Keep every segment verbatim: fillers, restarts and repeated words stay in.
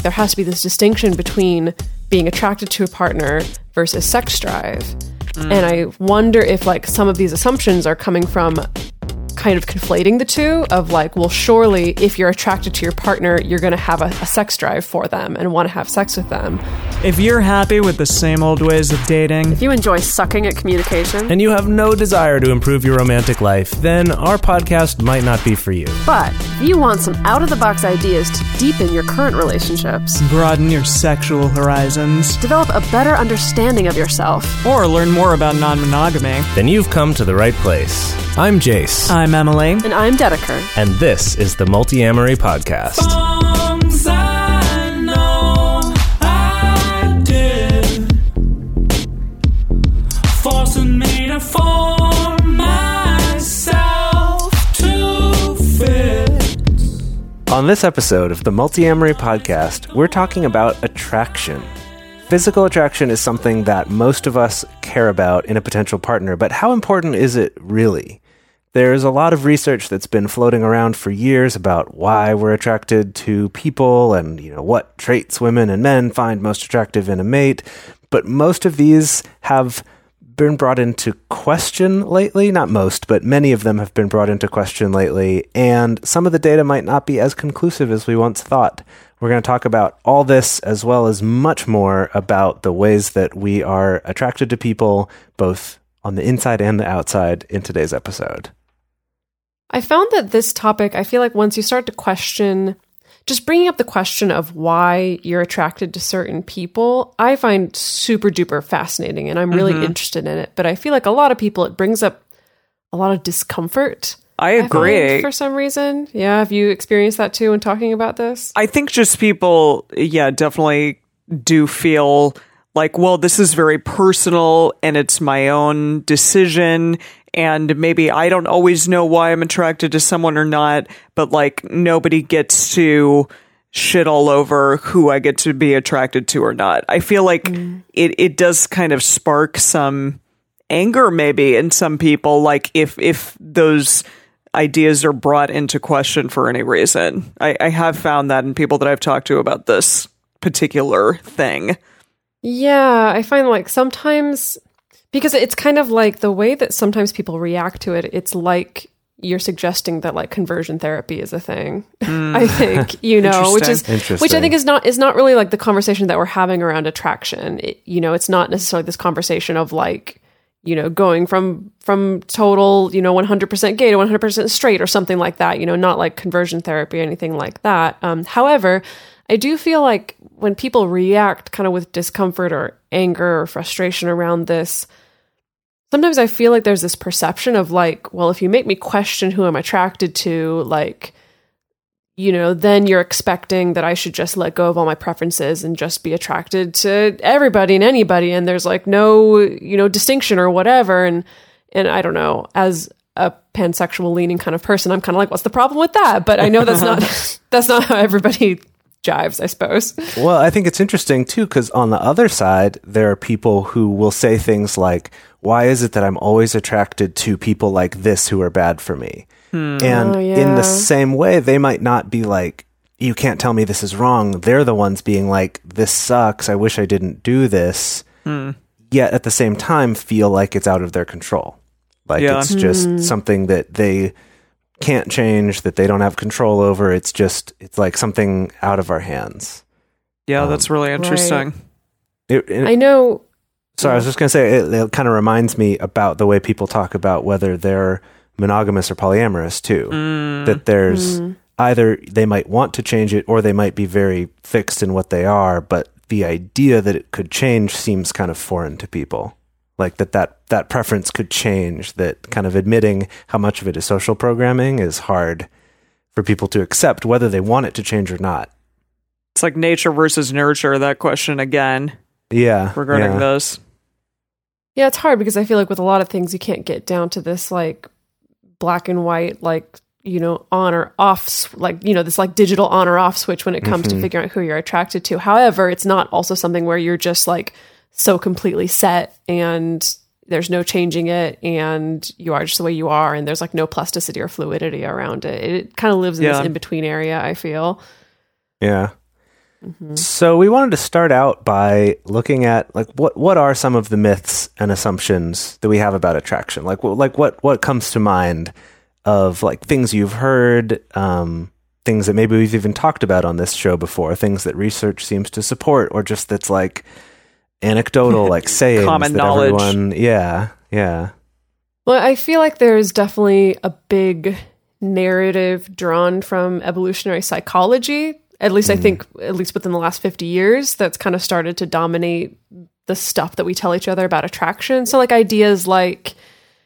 there has to be this distinction between being attracted to a partner versus sex drive. Mm. And I wonder if like some of these assumptions are coming from kind of conflating the two of like, well, surely if you're attracted to your partner, you're going to have a, a sex drive for them and want to have sex with them. If you're happy with the same old ways of dating, if you enjoy sucking at communication, and you have no desire to improve your romantic life, then our podcast might not be for you. But if you want some out-of-the-box ideas to deepen your current relationships, broaden your sexual horizons, develop a better understanding of yourself, or learn more about non-monogamy, then you've come to the right place. I'm Jace. I'm Emily. And I'm Dedeker. And this is the Multiamory Podcast. Songs I know I did, forcing me to form myself to fit. On this episode of the Multiamory Podcast, we're talking about attraction. Physical attraction is something that most of us care about in a potential partner, but how important is it really? There's a lot of research that's been floating around for years about why we're attracted to people and, you know, what traits women and men find most attractive in a mate. But most of these have been brought into question lately. Not most, but many of them have been brought into question lately. And some of the data might not be as conclusive as we once thought. We're going to talk about all this as well as much more about the ways that we are attracted to people, both on the inside and the outside, in today's episode. I found that this topic, I feel like once you start to question, just bringing up the question of why you're attracted to certain people, I find super duper fascinating and I'm really mm-hmm. interested in it. But I feel like a lot of people, it brings up a lot of discomfort. I agree. I find, for some reason. Yeah, have you experienced that too when talking about this? I think just people, yeah, definitely do feel like, well, this is very personal and it's my own decision. And maybe I don't always know why I'm attracted to someone or not, but like nobody gets to shit all over who I get to be attracted to or not. I feel like mm. it, it does kind of spark some anger maybe in some people, like if, if those ideas are brought into question for any reason. I, I have found that in people that I've talked to about this particular thing. Yeah, I find like sometimes... Because it's kind of like the way that sometimes people react to it, it's like you're suggesting that like conversion therapy is a thing. Mm. I think, you know, which is which I think is not is not really like the conversation that we're having around attraction. It, you know, it's not necessarily this conversation of like, you know, going from from total, you know, one hundred percent gay to one hundred percent straight or something like that, you know, not like conversion therapy or anything like that. Um, however, I do feel like when people react kind of with discomfort or anger or frustration around this, sometimes I feel like there's this perception of like, well, if you make me question who I'm attracted to, like, you know, then you're expecting that I should just let go of all my preferences and just be attracted to everybody and anybody. And there's like no, you know, distinction or whatever. And, and I don't know, as a pansexual leaning kind of person, I'm kind of like, what's the problem with that? But I know that's not, that's not how everybody jives, I suppose. Well, I think it's interesting too, because on the other side, there are people who will say things like, why is it that I'm always attracted to people like this who are bad for me? Hmm. And oh, yeah. in the same way, they might not be like, you can't tell me this is wrong. They're the ones being like, this sucks. I wish I didn't do this. Hmm. Yet at the same time, feel like it's out of their control. Like yeah. it's just hmm. something that they can't change, that they don't have control over. It's just, it's like something out of our hands. Yeah, um, that's really interesting. Right. It, it, I know. So I was just going to say, it, it kind of reminds me about the way people talk about whether they're monogamous or polyamorous too. Mm. That there's mm. either they might want to change it or they might be very fixed in what they are, but the idea that it could change seems kind of foreign to people. Like that, that, that preference could change, that kind of admitting how much of it is social programming is hard for people to accept, whether they want it to change or not. It's like nature versus nurture, that question again. Yeah. Regarding yeah. this. Yeah, it's hard because I feel like with a lot of things, you can't get down to this like black and white, like, you know, on or off, like, you know, this like digital on or off switch when it comes mm-hmm. to figuring out who you're attracted to. However, it's not also something where you're just like so completely set and there's no changing it and you are just the way you are and there's like no plasticity or fluidity around it. It kind of lives in yeah. this in-between area, I feel. Yeah. So we wanted to start out by looking at like what what are some of the myths and assumptions that we have about attraction? Like wh- like what what comes to mind of like things you've heard, um, things that maybe we've even talked about on this show before, things that research seems to support, or just that's like anecdotal, like sayings Common that knowledge. everyone, yeah, yeah, Well, I feel like there's definitely a big narrative drawn from evolutionary psychology. At least I think, at least within the last fifty years, that's kind of started to dominate the stuff that we tell each other about attraction. So like ideas like,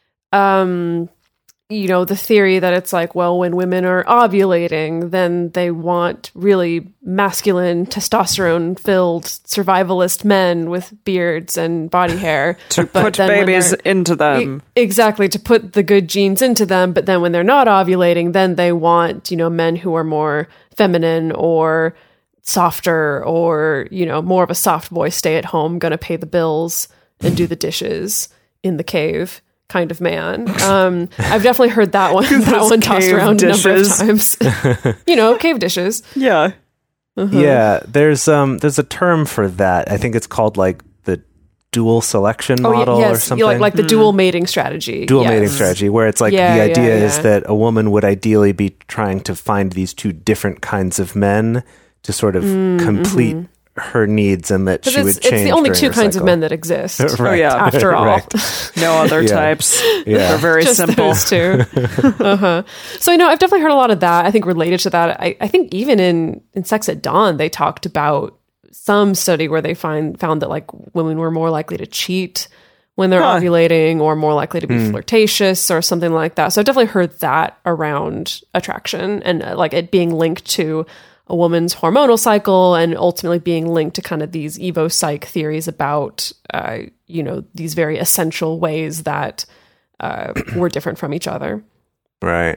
um, you know, the theory that it's like, well, when women are ovulating, then they want really masculine, testosterone-filled survivalist men with beards and body hair. To But put then when babies they're- into them. E- Exactly, to put the good genes into them, but then when they're not ovulating, then they want, you know, men who are more feminine or softer or, you know, more of a soft boy, stay at home, gonna pay the bills and do the dishes in the cave kind of man. Um, I've definitely heard that one, that Those one tossed cave around dishes. a number of times. You know, cave dishes. Yeah. yeah. There's um there's a term for that. I think it's called like the dual selection Oh, model yeah, or yes, something. you like, like the dual mating strategy. dual yes. mating strategy, where it's like Yeah, the yeah, idea is yeah. that a woman would ideally be trying to find these two different kinds of men to sort of complete her needs, and that she Because would it's, change. it's the only during two her kinds of cycle. men that exist. Oh, yeah. After all. Right. No other Yeah. types. Yeah. They're very Just simple. those two. uh-huh. So, you know, I've definitely heard a lot of that. I think related to that, I, I think even in, in Sex at Dawn, they talked about some study where they find found that like women were more likely to cheat when they're Huh. ovulating, or more likely to be Hmm. flirtatious or something like that. So I've definitely heard that around attraction, and uh, like it being linked to a woman's hormonal cycle, and ultimately being linked to kind of these evo psych theories about, uh, you know, these very essential ways that uh, we're different from each other. Right.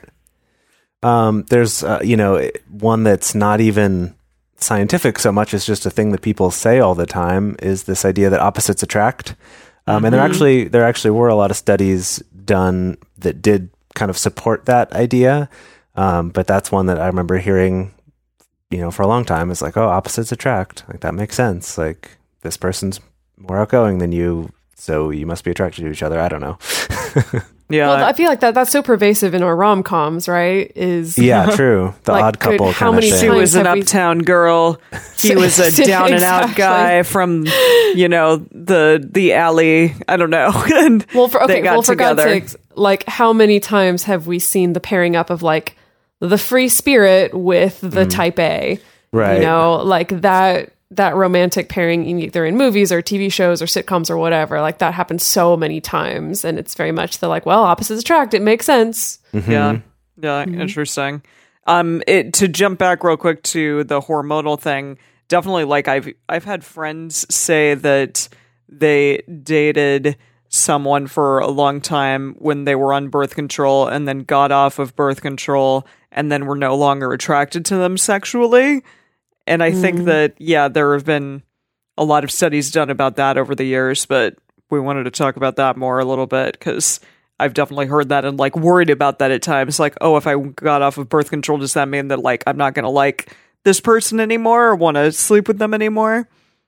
Um, there's, uh, you know, one that's not even scientific so much as just a thing that people say all the time, is this idea that opposites attract. Um, and there actually there actually were a lot of studies done that did kind of support that idea. Um, but that's one that I remember hearing, you know, for a long time. It's like, oh, opposites attract. Like that makes sense. Like this person's more outgoing than you, so you must be attracted to each other. I don't know. Yeah. Well, I feel like that that's so pervasive in our rom-coms, right? Is Yeah, true. The Like, odd good- couple how kind many of she thing. times was an have we- uptown girl. He was a down and out Exactly. guy from, you know, the the alley. I don't know. And Well, for they okay, got well, for together. God's sakes, like how many times have we seen the pairing up of like the free spirit with the type A? Right. You know, like that that romantic pairing either in movies or T V shows or sitcoms or whatever. Like that happens so many times, and it's very much the like, well, opposites attract. It makes sense. Yeah. Yeah. Interesting. Um, it, to jump back real quick to the hormonal thing, definitely like I've, I've had friends say that they dated someone for a long time when they were on birth control and then got off of birth control and then were no longer attracted to them sexually. And I think that, yeah, there have been a lot of studies done about that over the years, but we wanted to talk about that more a little bit because I've definitely heard that and like worried about that at times. Like, oh, if I got off of birth control, does that mean that like I'm not going to like this person anymore or want to sleep with them anymore?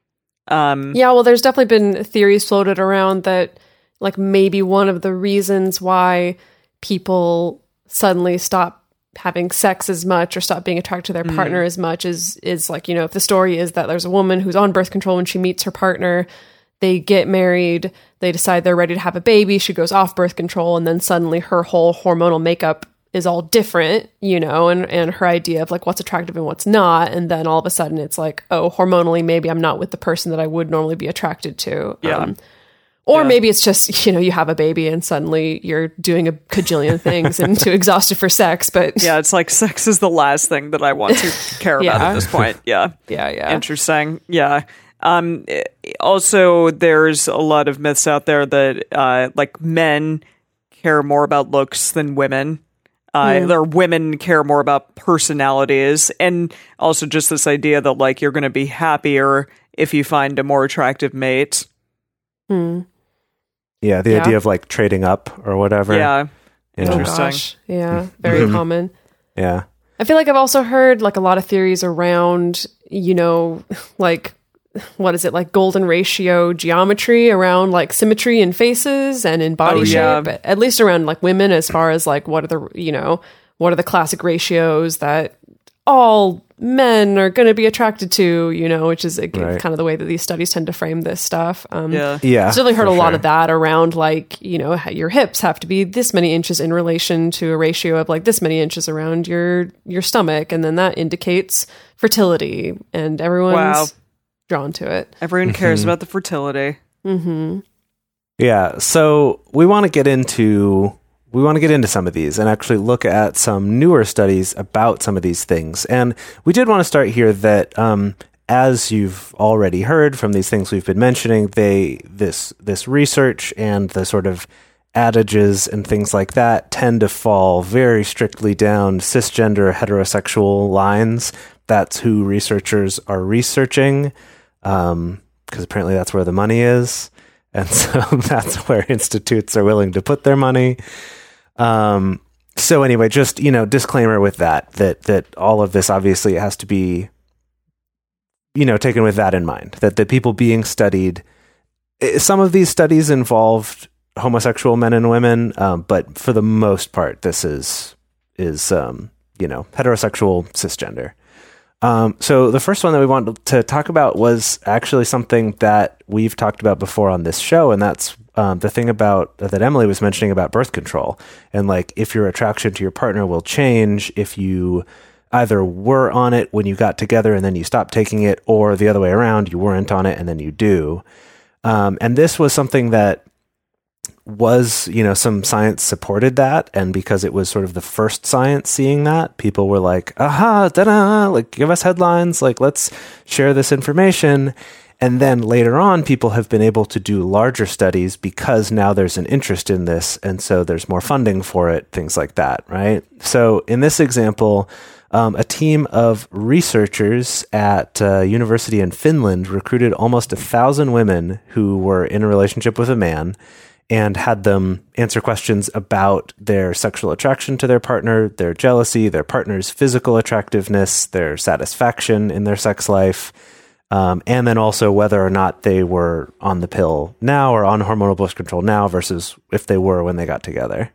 Um, Yeah, well, there's definitely been theories floated around that, like, maybe one of the reasons why people suddenly stop having sex as much or stop being attracted to their partner as much is, is like, you know, if the story is that there's a woman who's on birth control when she meets her partner, they get married, they decide they're ready to have a baby, she goes off birth control, and then suddenly her whole hormonal makeup is all different, you know, and, and her idea of like what's attractive and what's not. And then all of a sudden it's like, oh, hormonally, maybe I'm not with the person that I would normally be attracted to. Yeah. Um, or Yeah. maybe it's just, you know, you have a baby and suddenly you're doing a cajillion things and too exhausted for sex. But yeah, it's like sex is the last thing that I want to care about Yeah. at this point. Yeah. yeah, yeah. Interesting. Yeah. Um, eh, also, there's a lot of myths out there that uh, like men care more about looks than women. Uh, Or women care more about personalities, and also just this idea that like you're going to be happier if you find a more attractive mate. Hmm. Yeah, the Yeah. idea of like trading up or whatever. Yeah. Oh, Interesting. gosh. Yeah, very Mhm. common. Yeah. I feel like I've also heard like a lot of theories around you know, like, what is it, like golden ratio geometry around like symmetry in faces and in body Oh, yeah. shape, at least around like women, as far as like what are the, you know, what are the classic ratios that all men are going to be attracted to, you know, which is again, Right. kind of the way that these studies tend to frame this stuff. Um, Yeah. Yeah. I've certainly heard for a lot sure. of that around like, you know, how your hips have to be this many inches in relation to a ratio of like this many inches around your, your stomach. And then that indicates fertility, and everyone's Wow. drawn to it. Everyone cares Mm-hmm. about the fertility. Mm-hmm. Yeah, so we want to get into we want to get into some of these and actually look at some newer studies about some of these things. And we did want to start here that um, as you've already heard from these things we've been mentioning, they this this research and the sort of adages and things like that tend to fall very strictly down cisgender heterosexual lines. That's who researchers are researching, um, because apparently that's where the money is. And so that's where institutes are willing to put their money. Um, so anyway, just, you know, disclaimer with that, that, that all of this obviously has to be, you know, taken with that in mind, that the people being studied, eh, some of these studies involved homosexual men and women, um, but for the most part, this is, is, um, you know, heterosexual cisgender. Um, so the first one that we wanted to talk about was actually something that we've talked about before on this show, and that's um, the thing about that Emily was mentioning about birth control, and like if your attraction to your partner will change if you either were on it when you got together and then you stopped taking it, or the other way around, you weren't on it and then you do. Um, and this was something that was, you know, some science supported that, and because it was sort of the first science seeing that, people were like, aha, da-da, like give us headlines, like let's share this information. And then later on, people have been able to do larger studies because now there's an interest in this, and so there's more funding for it, things like that, right? So in this example, um, a team of researchers at a university in Finland recruited almost a thousand women who were in a relationship with a man, and had them answer questions about their sexual attraction to their partner, their jealousy, their partner's physical attractiveness, their satisfaction in their sex life, um, and then also whether or not they were on the pill now or on hormonal birth control now versus if they were when they got together.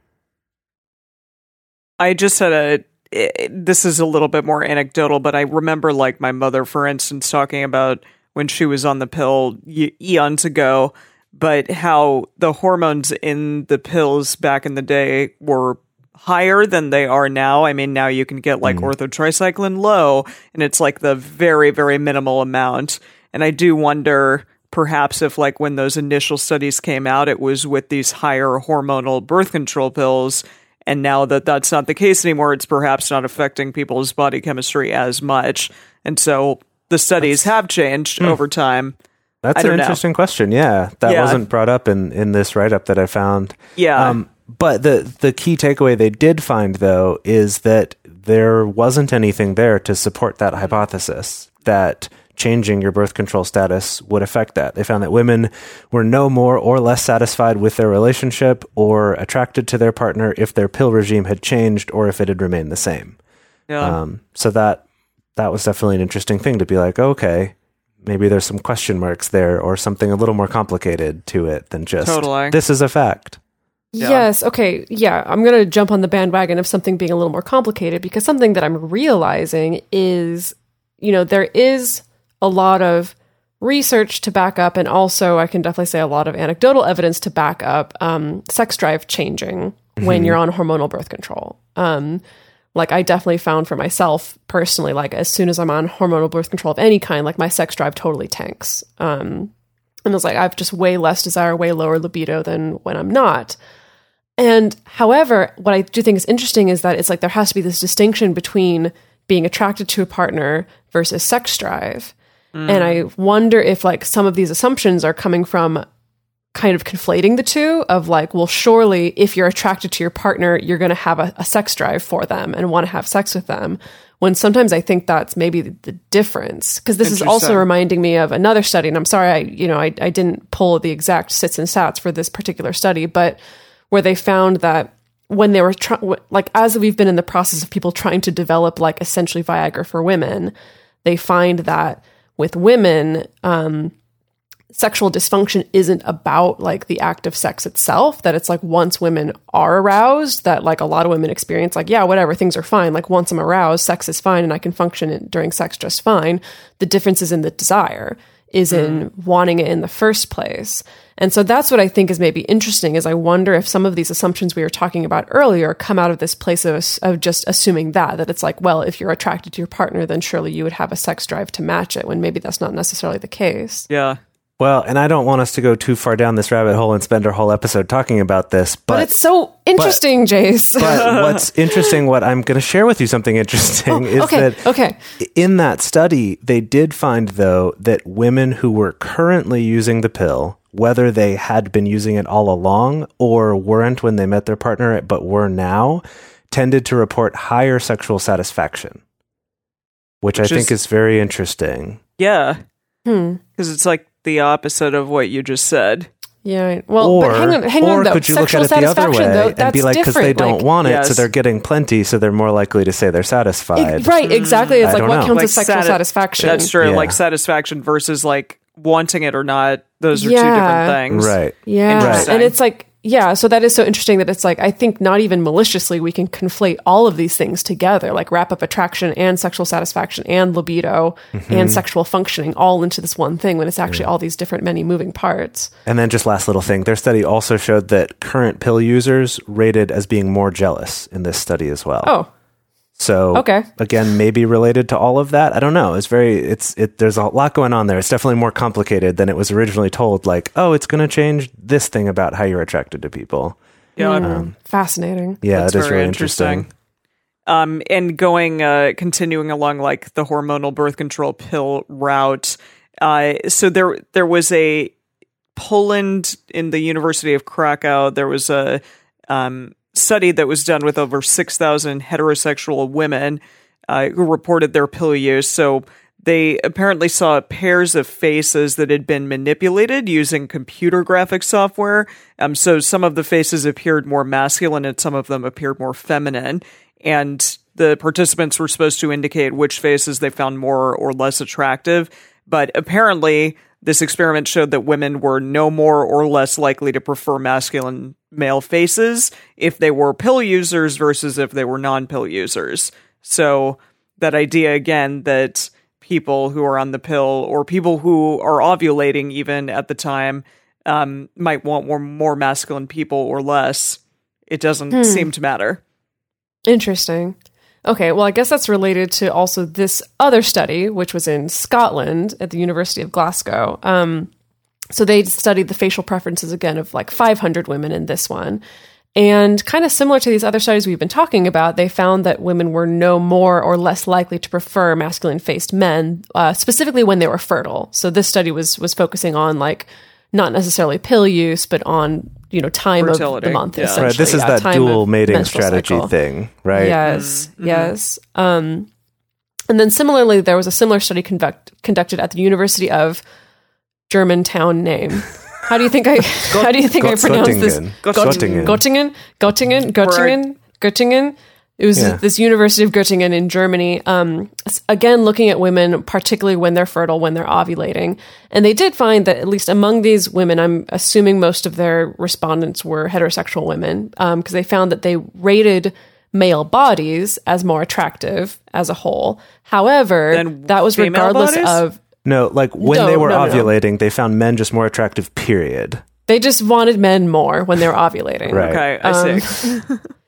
I just had a, it, this is a little bit more anecdotal, but I remember like my mother, for instance, talking about when she was on the pill e- eons ago, but how the hormones in the pills back in the day were higher than they are now. I mean, now you can get like mm. orthotricycline low, and it's like the very, very minimal amount. And I do wonder perhaps if like when those initial studies came out, it was with these higher hormonal birth control pills. And now that that's not the case anymore, it's perhaps not affecting people's body chemistry as much. And so the studies that's, have changed hmm. over time. That's an interesting know. question. Yeah, that yeah. wasn't brought up in, in this write-up that I found. Yeah. Um, but the, the key takeaway they did find, though, is that there wasn't anything there to support that hypothesis, that changing your birth control status would affect that. They found that women were no more or less satisfied with their relationship or attracted to their partner if their pill regime had changed or if it had remained the same. Yeah. Um, so that that was definitely an interesting thing to be like, okay, maybe there's some question marks there or something a little more complicated to it than just, totally. This is a fact. Yeah. Yes. Okay. Yeah. I'm going to jump on the bandwagon of something being a little more complicated, because something that I'm realizing is, you know, there is a lot of research to back up, and also I can definitely say a lot of anecdotal evidence to back up um, sex drive changing mm-hmm. when you're on hormonal birth control. Um, like I definitely found for myself personally, like as soon as I'm on hormonal birth control of any kind, like my sex drive totally tanks. Um, and it's like, I have just way less desire, way lower libido than when I'm not. And however, what I do think is interesting is that it's like there has to be this distinction between being attracted to a partner versus sex drive. Mm. And I wonder if like some of these assumptions are coming from kind of conflating the two of like, well, surely if you're attracted to your partner, you're going to have a, a sex drive for them and want to have sex with them. When sometimes I think that's maybe the, the difference, because this is also reminding me of another study. And I'm sorry, I, you know, I, I didn't pull the exact sits and stats for this particular study, but where they found that when they were trying, like, as we've been in the process of people trying to develop like essentially Viagra for women, they find that with women, um, sexual dysfunction isn't about like the act of sex itself, that it's like once women are aroused, that like a lot of women experience like, yeah, whatever, things are fine. Like once I'm aroused, sex is fine and I can function in, during sex just fine. The difference is in the desire, is in mm. wanting it in the first place. And so that's what I think is maybe interesting, is I wonder if some of these assumptions we were talking about earlier come out of this place of, of just assuming that, that it's like, well, if you're attracted to your partner, then surely you would have a sex drive to match it, when maybe that's not necessarily the case. Yeah. Well, and I don't want us to go too far down this rabbit hole and spend our whole episode talking about this, but, but it's so interesting, but, Jace. But what's interesting, what I'm going to share with you something interesting, oh, is okay, that okay. in that study, they did find, though, that women who were currently using the pill, whether they had been using it all along or weren't when they met their partner, but were now, tended to report higher sexual satisfaction, which, which I is, think is very interesting. Yeah. Hmm. Because it's like the opposite of what you just said. Yeah. Well, or, but hang on, hang or on though. could you Sexual look at it the other way though, and be like, because they don't like, want it, yes. so they're getting plenty, so they're more likely to say they're satisfied. It, right, exactly. It's I like what know. counts like as sexual sati- satisfaction. That's true. Yeah. Like satisfaction versus like wanting it or not. Those are yeah. two different things. Right. Yeah. Right. And it's like, yeah, so that is so interesting that it's like, I think not even maliciously we can conflate all of these things together, like wrap up attraction and sexual satisfaction and libido mm-hmm. and sexual functioning all into this one thing, when it's actually yeah. all these different, many moving parts. And then just last little thing, their study also showed that current pill users rated as being more jealous in this study as well. Oh. So okay. again, maybe related to all of that. I don't know. It's very, it's, it, there's a lot going on there. It's definitely more complicated than it was originally told. Like, oh, it's going to change this thing about how you're attracted to people. Yeah. Mm, um, fascinating. Yeah, That's it is very really interesting. interesting. Um, and going, uh, continuing along like the hormonal birth control pill route. Uh, so there, there was a Poland in the University of Krakow. There was a, um, study that was done with over six thousand heterosexual women uh, who reported their pill use. So they apparently saw pairs of faces that had been manipulated using computer graphic software. Um, so some of the faces appeared more masculine and some of them appeared more feminine. And the participants were supposed to indicate which faces they found more or less attractive. But apparently this experiment showed that women were no more or less likely to prefer masculine male faces if they were pill users versus if they were non-pill users. So that idea, again, that people who are on the pill or people who are ovulating even at the time um, might want more, more masculine people or less, it doesn't hmm. seem to matter. Interesting. Okay, well, I guess that's related to also this other study, which was in Scotland at the University of Glasgow. Um, so they studied the facial preferences, again, of like five hundred women in this one. And kind of similar to these other studies we've been talking about, they found that women were no more or less likely to prefer masculine-faced men, uh, specifically when they were fertile. So this study was was focusing on like not necessarily pill use, but on, you know, time fertility. Of the month. Yeah. Essentially. Right. This is yeah, that dual mating strategy cycle. thing, right? Yes. Mm-hmm. Yes. Um, and then similarly, there was a similar study conduct, conducted at the University of Germantown name. How do you think I? How do you think I pronounce this? Göttingen. Göttingen. Göttingen. Göttingen. Göttingen. It was Yeah. this University of Göttingen in Germany. Um, again, looking at women, particularly when they're fertile, when they're ovulating, and they did find that at least among these women, I'm assuming most of their respondents were heterosexual women, because um, they found that they rated male bodies as more attractive as a whole. However, Than that was female regardless bodies? of. No, like when No, they were no, no, no. ovulating, they found men just more attractive, period. They just wanted men more when they were ovulating. Right. Okay, I Um, see.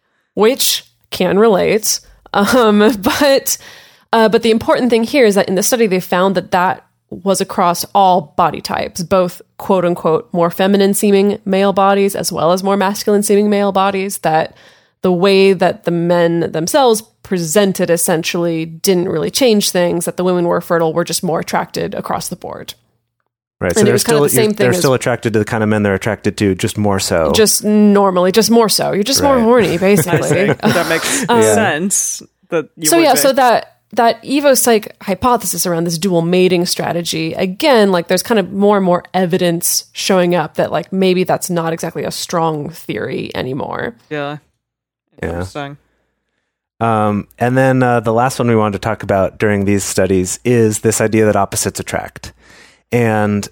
Which can relate. Um, but uh, but the important thing here is that in the study, they found that that was across all body types, both quote unquote more feminine seeming male bodies as well as more masculine seeming male bodies, that the way that the men themselves presented essentially didn't really change things, that the women were fertile were just more attracted across the board. Right. So And it they're was kind still of the same you're- they're thing as- still attracted to the kind of men they're attracted to, just more so. Just normally, just more so. You're just more Right. horny, I basically. see. That makes Yeah. sense. That you so would yeah, be. so that that evopsych hypothesis around this dual mating strategy, again, like there's kind of more and more evidence showing up that like maybe that's not exactly a strong theory anymore. Yeah. Yeah. Interesting. Um, and then uh, the last one we wanted to talk about during these studies is this idea that opposites attract. And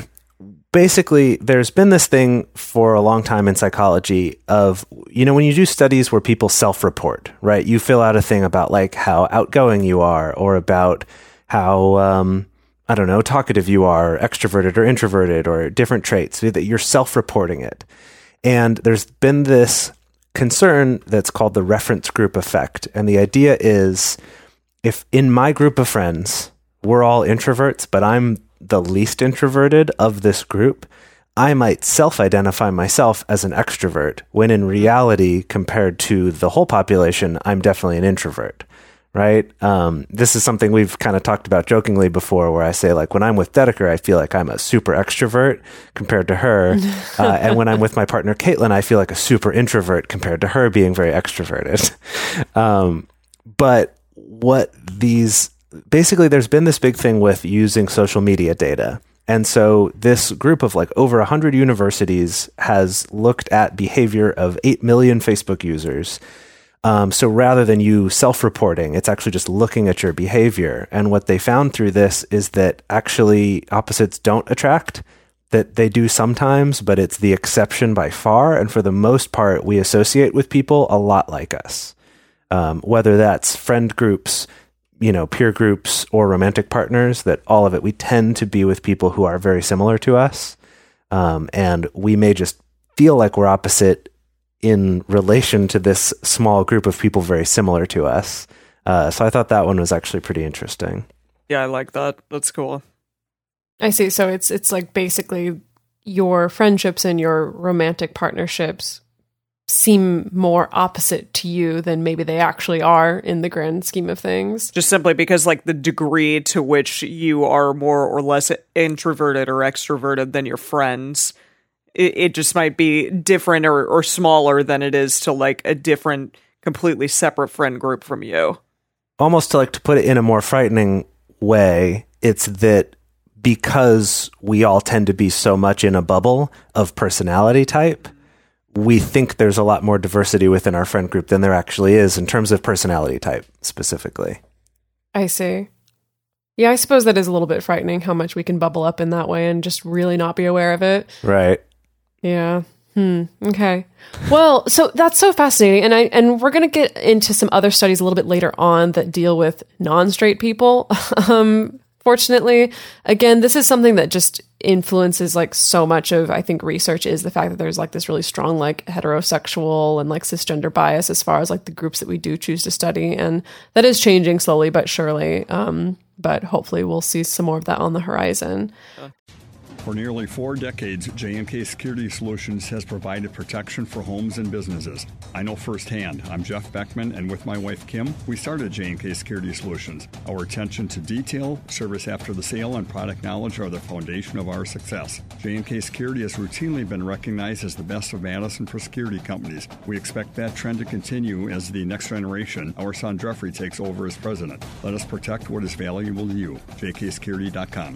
basically, there's been this thing for a long time in psychology of, you know, when you do studies where people self-report, right? You fill out a thing about like how outgoing you are, or about how, um, I don't know, talkative you are, extroverted or introverted, or different traits, so that you're self-reporting it. And there's been this concern that's called the reference group effect. And the idea is, if in my group of friends, we're all introverts, but I'm the least introverted of this group, I might self-identify myself as an extrovert, when in reality, compared to the whole population, I'm definitely an introvert, right? Um, this is something we've kind of talked about jokingly before, where I say, like, when I'm with Dedeker, I feel like I'm a super extrovert compared to her. uh, and when I'm with my partner, Caitlin, I feel like a super introvert compared to her being very extroverted. um, but what these... Basically, there's been this big thing with using social media data. And so this group of like over one hundred universities has looked at behavior of eight million Facebook users. Um, so rather than you self-reporting, it's actually just looking at your behavior. And what they found through this is that actually opposites don't attract, that they do sometimes, but it's the exception by far. And for the most part, we associate with people a lot like us, um, whether that's friend groups, you know, peer groups, or romantic partners, that all of it, we tend to be with people who are very similar to us. Um, and we may just feel like we're opposite in relation to this small group of people very similar to us. Uh, so I thought that one was actually pretty interesting. Yeah, I like that. That's cool. I see. So it's it's like basically your friendships and your romantic partnerships seem more opposite to you than maybe they actually are in the grand scheme of things. Just simply because, like, the degree to which you are more or less introverted or extroverted than your friends, it, it just might be different or, or smaller than it is to, like, a different, completely separate friend group from you. Almost to, like, to put it in a more frightening way, it's that because we all tend to be so much in a bubble of personality type, we think there's a lot more diversity within our friend group than there actually is in terms of personality type specifically. I see. Yeah, I suppose that is a little bit frightening how much we can bubble up in that way and just really not be aware of it. Right. Yeah. Hmm. Okay. Well, so that's so fascinating. And I and we're going to get into some other studies a little bit later on that deal with non-straight people. um, fortunately, again, this is something that just influences like so much of, I think, research, is the fact that there's like this really strong like heterosexual and like cisgender bias as far as like the groups that we do choose to study. And that is changing slowly but surely. Um, but hopefully we'll see some more of that on the horizon. For nearly four decades, J and K Security Solutions has provided protection for homes and businesses. I know firsthand. I'm Jeff Beckman, and with my wife Kim, we started J and K Security Solutions. Our attention to detail, service after the sale, and product knowledge are the foundation of our success. J and K Security has routinely been recognized as the best of Madison for security companies. We expect that trend to continue as the next generation, our son Jeffrey, takes over as president. Let us protect what is valuable to you. J K security dot com.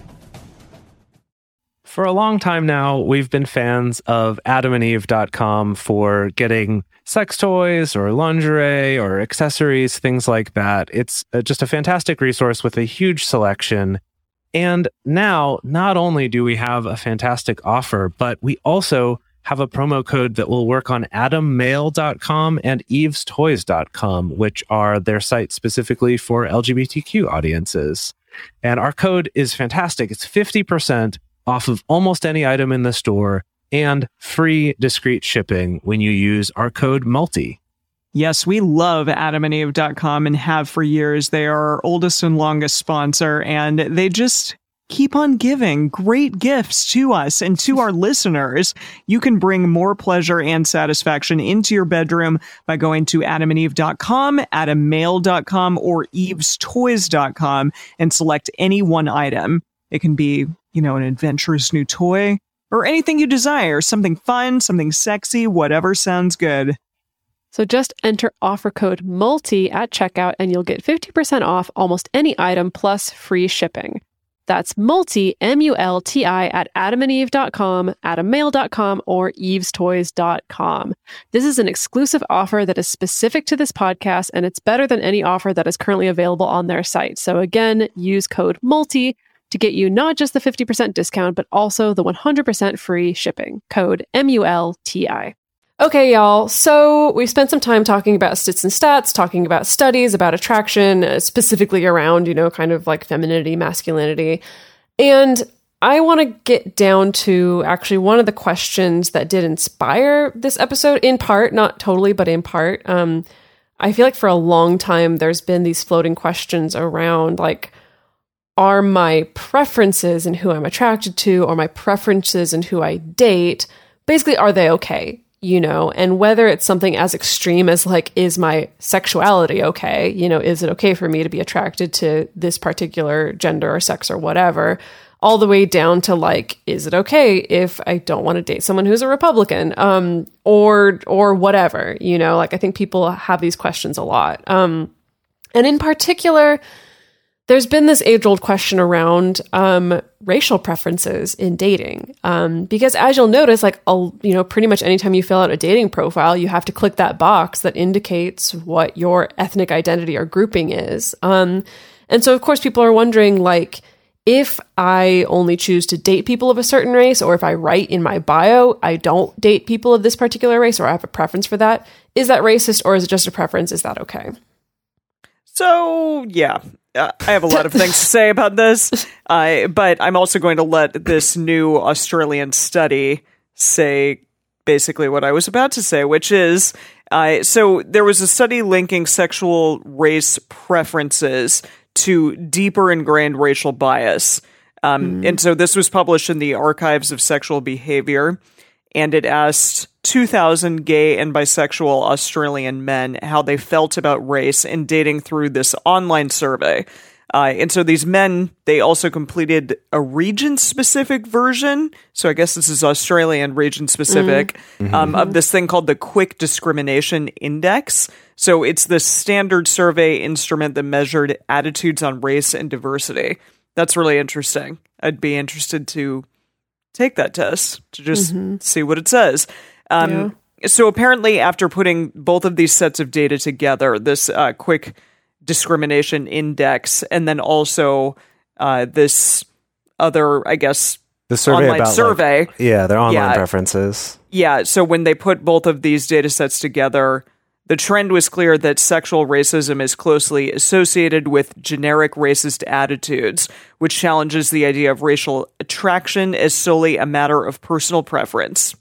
For a long time now, we've been fans of adam and eve dot com for getting sex toys or lingerie or accessories, things like that. It's just a fantastic resource with a huge selection. And now, not only do we have a fantastic offer, but we also have a promo code that will work on adam mail dot com and eves toys dot com, which are their sites specifically for L G B T Q audiences. And our code is fantastic. It's fifty percent off of almost any item in the store and free discreet shipping when you use our code MULTI. Yes, we love adam and eve dot com and have for years. They are our oldest and longest sponsor, and they just keep on giving great gifts to us and to our listeners. You can bring more pleasure and satisfaction into your bedroom by going to adam and eve dot com, adam mail dot com, or eves toys dot com and select any one item. It can be, you know, an adventurous new toy or anything you desire, something fun, something sexy, whatever sounds good. So just enter offer code MULTI at checkout and you'll get fifty percent off almost any item plus free shipping. That's multi, M U L T I, at adam and eve dot com, adam mail dot com, or eves toys dot com. This is an exclusive offer that is specific to this podcast, and it's better than any offer that is currently available on their site. So again, use code MULTI to get you not just the fifty percent discount, but also the one hundred percent free shipping. Code M U L T I. Okay, y'all. So we spent some time talking about stits and stats, talking about studies, about attraction, uh, specifically around, you know, kind of like femininity, masculinity. And I want to get down to actually one of the questions that did inspire this episode, in part, not totally, but in part. Um, I feel like for a long time, there's been these floating questions around, like, are my preferences in who I'm attracted to, or my preferences in who I date, basically, are they okay? You know, and whether it's something as extreme as like, is my sexuality okay? You know, is it okay for me to be attracted to this particular gender or sex or whatever? All the way down to like, is it okay if I don't want to date someone who's a Republican? Um, or, or whatever, you know, like I think people have these questions a lot. Um, and in particular, there's been this age-old question around um, racial preferences in dating, um, because as you'll notice, like a, you know, pretty much anytime you fill out a dating profile, you have to click that box that indicates what your ethnic identity or grouping is. Um, and so, of course, people are wondering, like, if I only choose to date people of a certain race, or if I write in my bio, I don't date people of this particular race, or I have a preference for that, is that racist, or is it just a preference? Is that okay? So, yeah. Uh, I have a lot of things to say about this, uh, but I'm also going to let this new Australian study say basically what I was about to say, which is, uh, so there was a study linking sexual race preferences to deeper ingrained racial bias. Um, mm. And so this was published in the Archives of Sexual Behavior, and it asked two thousand gay and bisexual Australian men how they felt about race in dating through this online survey. Uh, and so these men, they also completed a region-specific version. So I guess this is Australian region-specific, mm-hmm. um, of this thing called the Quick Discrimination Index. So it's the standard survey instrument that measured attitudes on race and diversity. That's really interesting. I'd be interested to take that test to just mm-hmm. see what it says. Um, yeah. So apparently after putting both of these sets of data together, this uh, quick discrimination index, and then also uh, this other, I guess, the survey online about, survey. Like, yeah, their online yeah, preferences. Yeah, so when they put both of these data sets together, the trend was clear that sexual racism is closely associated with generic racist attitudes, which challenges the idea of racial attraction as solely a matter of personal preference.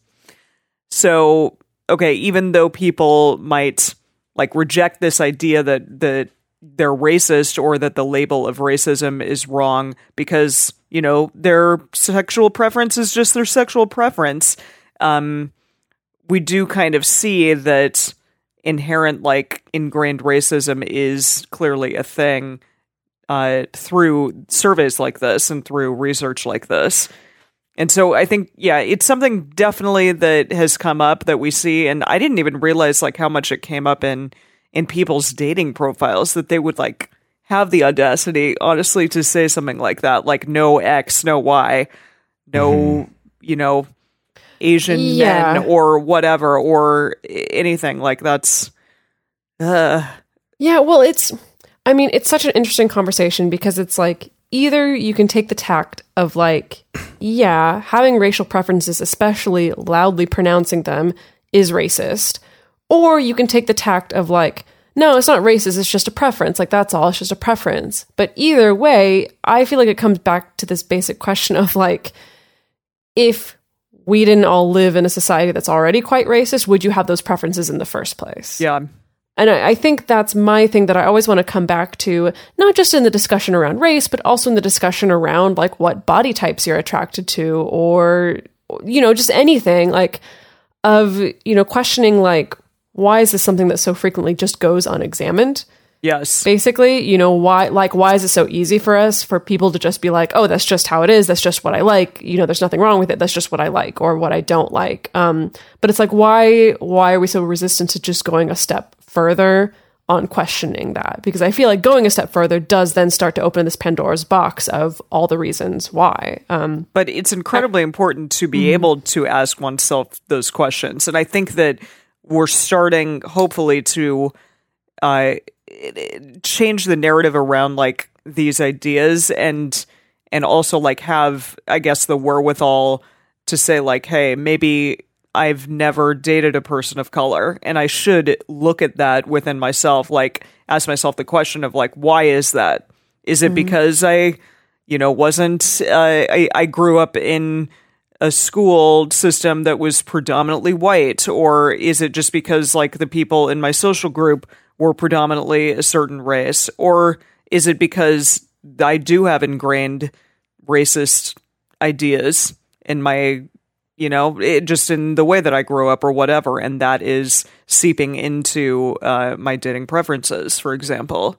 So, okay, even though people might like reject this idea that that they're racist or that the label of racism is wrong because, you know, their sexual preference is just their sexual preference, um, we do kind of see that inherent, like, ingrained racism is clearly a thing uh, through surveys like this and through research like this. And so I think, yeah, it's something definitely that has come up that we see, and I didn't even realize, like, how much it came up in in people's dating profiles, that they would, like, have the audacity, honestly, to say something like that, like, no X, no Y, no, mm-hmm. you know, Asian yeah. men or whatever, or anything. Like, that's... Uh. Yeah, well, it's... I mean, it's such an interesting conversation because it's like, either you can take the tact of like, yeah, having racial preferences, especially loudly pronouncing them, is racist. Or you can take the tact of like, no, it's not racist, it's just a preference. Like, that's all, it's just a preference. But either way, I feel like it comes back to this basic question of like, if we didn't all live in a society that's already quite racist, would you have those preferences in the first place? Yeah. And I, I think that's my thing that I always want to come back to, not just in the discussion around race, but also in the discussion around like what body types you're attracted to, or, you know, just anything like of, you know, questioning like, why is this something that so frequently just goes unexamined? Yes. Basically, you know, why, like, why is it so easy for us, for people to just be like, oh, that's just how it is. That's just what I like. You know, there's nothing wrong with it. That's just what I like or what I don't like. Um, but it's like, why, why are we so resistant to just going a step further on questioning that, because I feel like going a step further does then start to open this Pandora's box of all the reasons why. Um, but it's incredibly I, important to be mm-hmm. able to ask oneself those questions. And I think that we're starting, hopefully, to uh, change the narrative around like these ideas and and also like have, I guess, the wherewithal to say like, hey, maybe I've never dated a person of color, and I should look at that within myself, like ask myself the question of like, why is that? Is it mm-hmm. because I, you know, wasn't, uh, I, I grew up in a school system that was predominantly white, or is it just because like the people in my social group were predominantly a certain race, or is it because I do have ingrained racist ideas in my you know, it, just in the way that I grew up or whatever, and that is seeping into uh, my dating preferences, for example.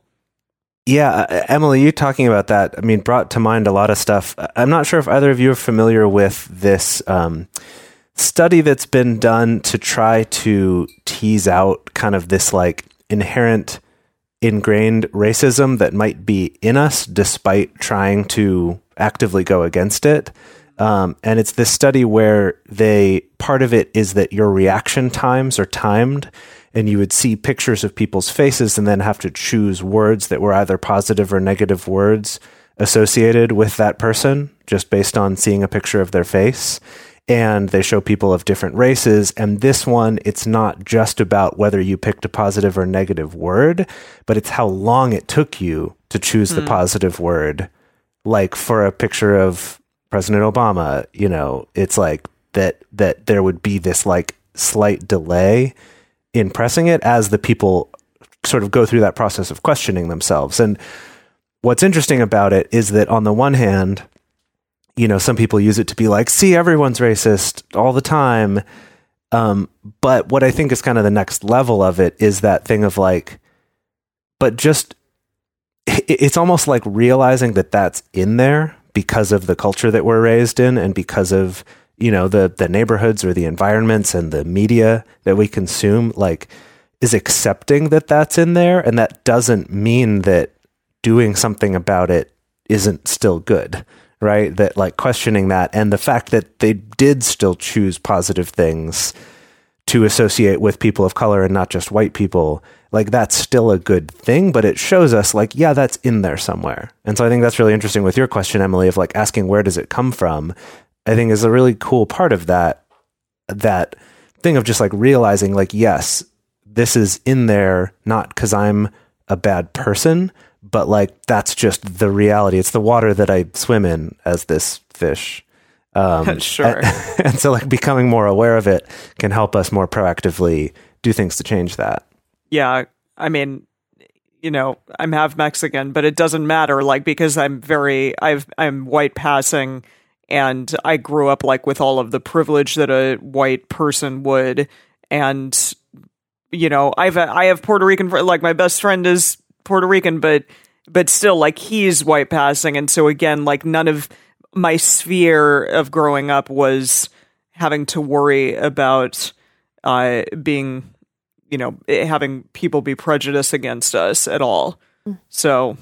Yeah, Emily, you talking about that, I mean, brought to mind a lot of stuff. I'm not sure if either of you are familiar with this um, study that's been done to try to tease out kind of this like inherent ingrained racism that might be in us despite trying to actively go against it. Um, and it's this study where they, part of it is that your reaction times are timed, and you would see pictures of people's faces and then have to choose words that were either positive or negative words associated with that person, just based on seeing a picture of their face. And they show people of different races. And this one, it's not just about whether you picked a positive or negative word, but it's how long it took you to choose mm. the positive word. Like for a picture of President Obama, you know, it's like that, that there would be this like slight delay in pressing it as the people sort of go through that process of questioning themselves. And what's interesting about it is that on the one hand, you know, some people use it to be like, see, everyone's racist all the time. Um, but what I think is kind of the next level of it is that thing of like, but just, it's almost like realizing that that's in there because of the culture that we're raised in and because of, you know, the, the neighborhoods or the environments and the media that we consume, like, is accepting that that's in there. And that doesn't mean that doing something about it isn't still good, right? That like questioning that and the fact that they did still choose positive things to associate with people of color and not just white people, like that's still a good thing, but it shows us like, yeah, that's in there somewhere. And so I think that's really interesting with your question, Emily, of like asking where does it come from, I think is a really cool part of that, that thing of just like realizing like, yes, this is in there, not because I'm a bad person, but like, that's just the reality. It's the water that I swim in as this fish. Um, sure. And, and so like becoming more aware of it can help us more proactively do things to change that. Yeah. I mean, you know, I'm half Mexican, but it doesn't matter. Like, because I'm very, I've, I'm white passing and I grew up like with all of the privilege that a white person would. And, you know, I've, I have Puerto Rican, like my best friend is Puerto Rican, but, but still like he's white passing. And so again, like none of my sphere of growing up was having to worry about, uh, being, you know, having people be prejudiced against us at all. Mm. So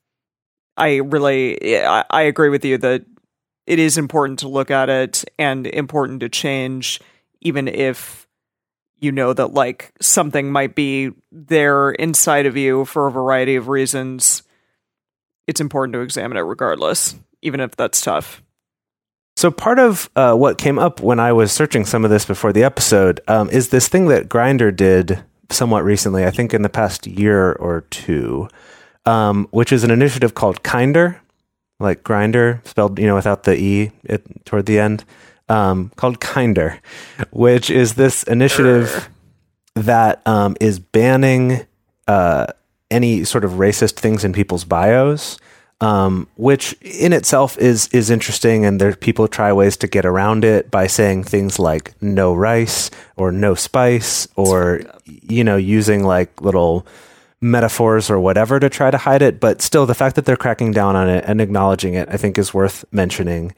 I really, I, I agree with you that it is important to look at it and important to change, even if you know that like something might be there inside of you for a variety of reasons. It's important to examine it regardless, even if that's tough. So part of uh, what came up when I was searching some of this before the episode um, is this thing that Grindr did somewhat recently, I think in the past year or two, um, which is an initiative called Kinder, like Grindr, spelled, you know, without the E it, toward the end, um, called Kinder, which is this initiative that um, is banning uh, any sort of racist things in people's bios. Um, which in itself is is interesting, and there people try ways to get around it by saying things like no rice or no spice, or you know, using like little metaphors or whatever to try to hide it. But still, the fact that they're cracking down on it and acknowledging it, I think, is worth mentioning.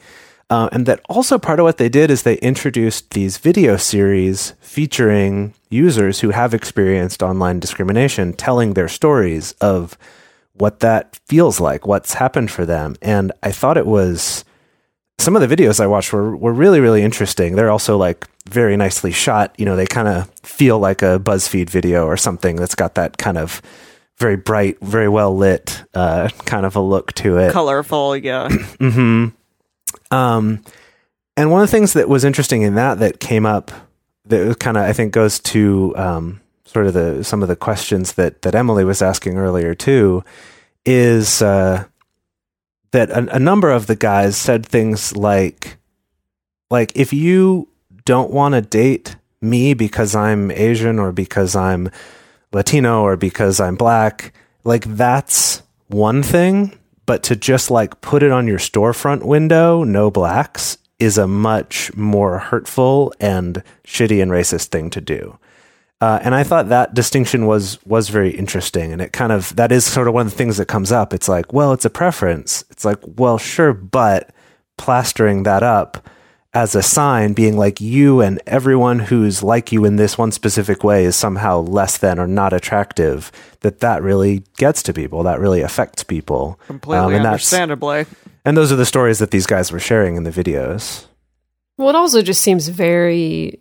Uh, and that also part of what they did is they introduced these video series featuring users who have experienced online discrimination, telling their stories of what that feels like, what's happened for them. And I thought it was, some of the videos I watched were, were really, really interesting. They're also like very nicely shot. You know, they kind of feel like a BuzzFeed video or something that's got that kind of very bright, very well lit uh, kind of a look to it. Colorful, yeah. mm-hmm. Um, and one of the things that was interesting in that that came up that kind of, I think, goes to um, sort of the some of the questions that, that Emily was asking earlier too, is uh, that a, a number of the guys said things like, like, if you don't want to date me because I'm Asian or because I'm Latino or because I'm black, like, that's one thing. But to just like put it on your storefront window, no blacks, is a much more hurtful and shitty and racist thing to do. Uh, and I thought that distinction was was very interesting. And it kind of, that is sort of one of the things that comes up. It's like, well, it's a preference. It's like, well, sure, but plastering that up as a sign, being like, you and everyone who's like you in this one specific way is somehow less than or not attractive, that that really gets to people, that really affects people. Completely um, and understandably. And those are the stories that these guys were sharing in the videos. Well, it also just seems very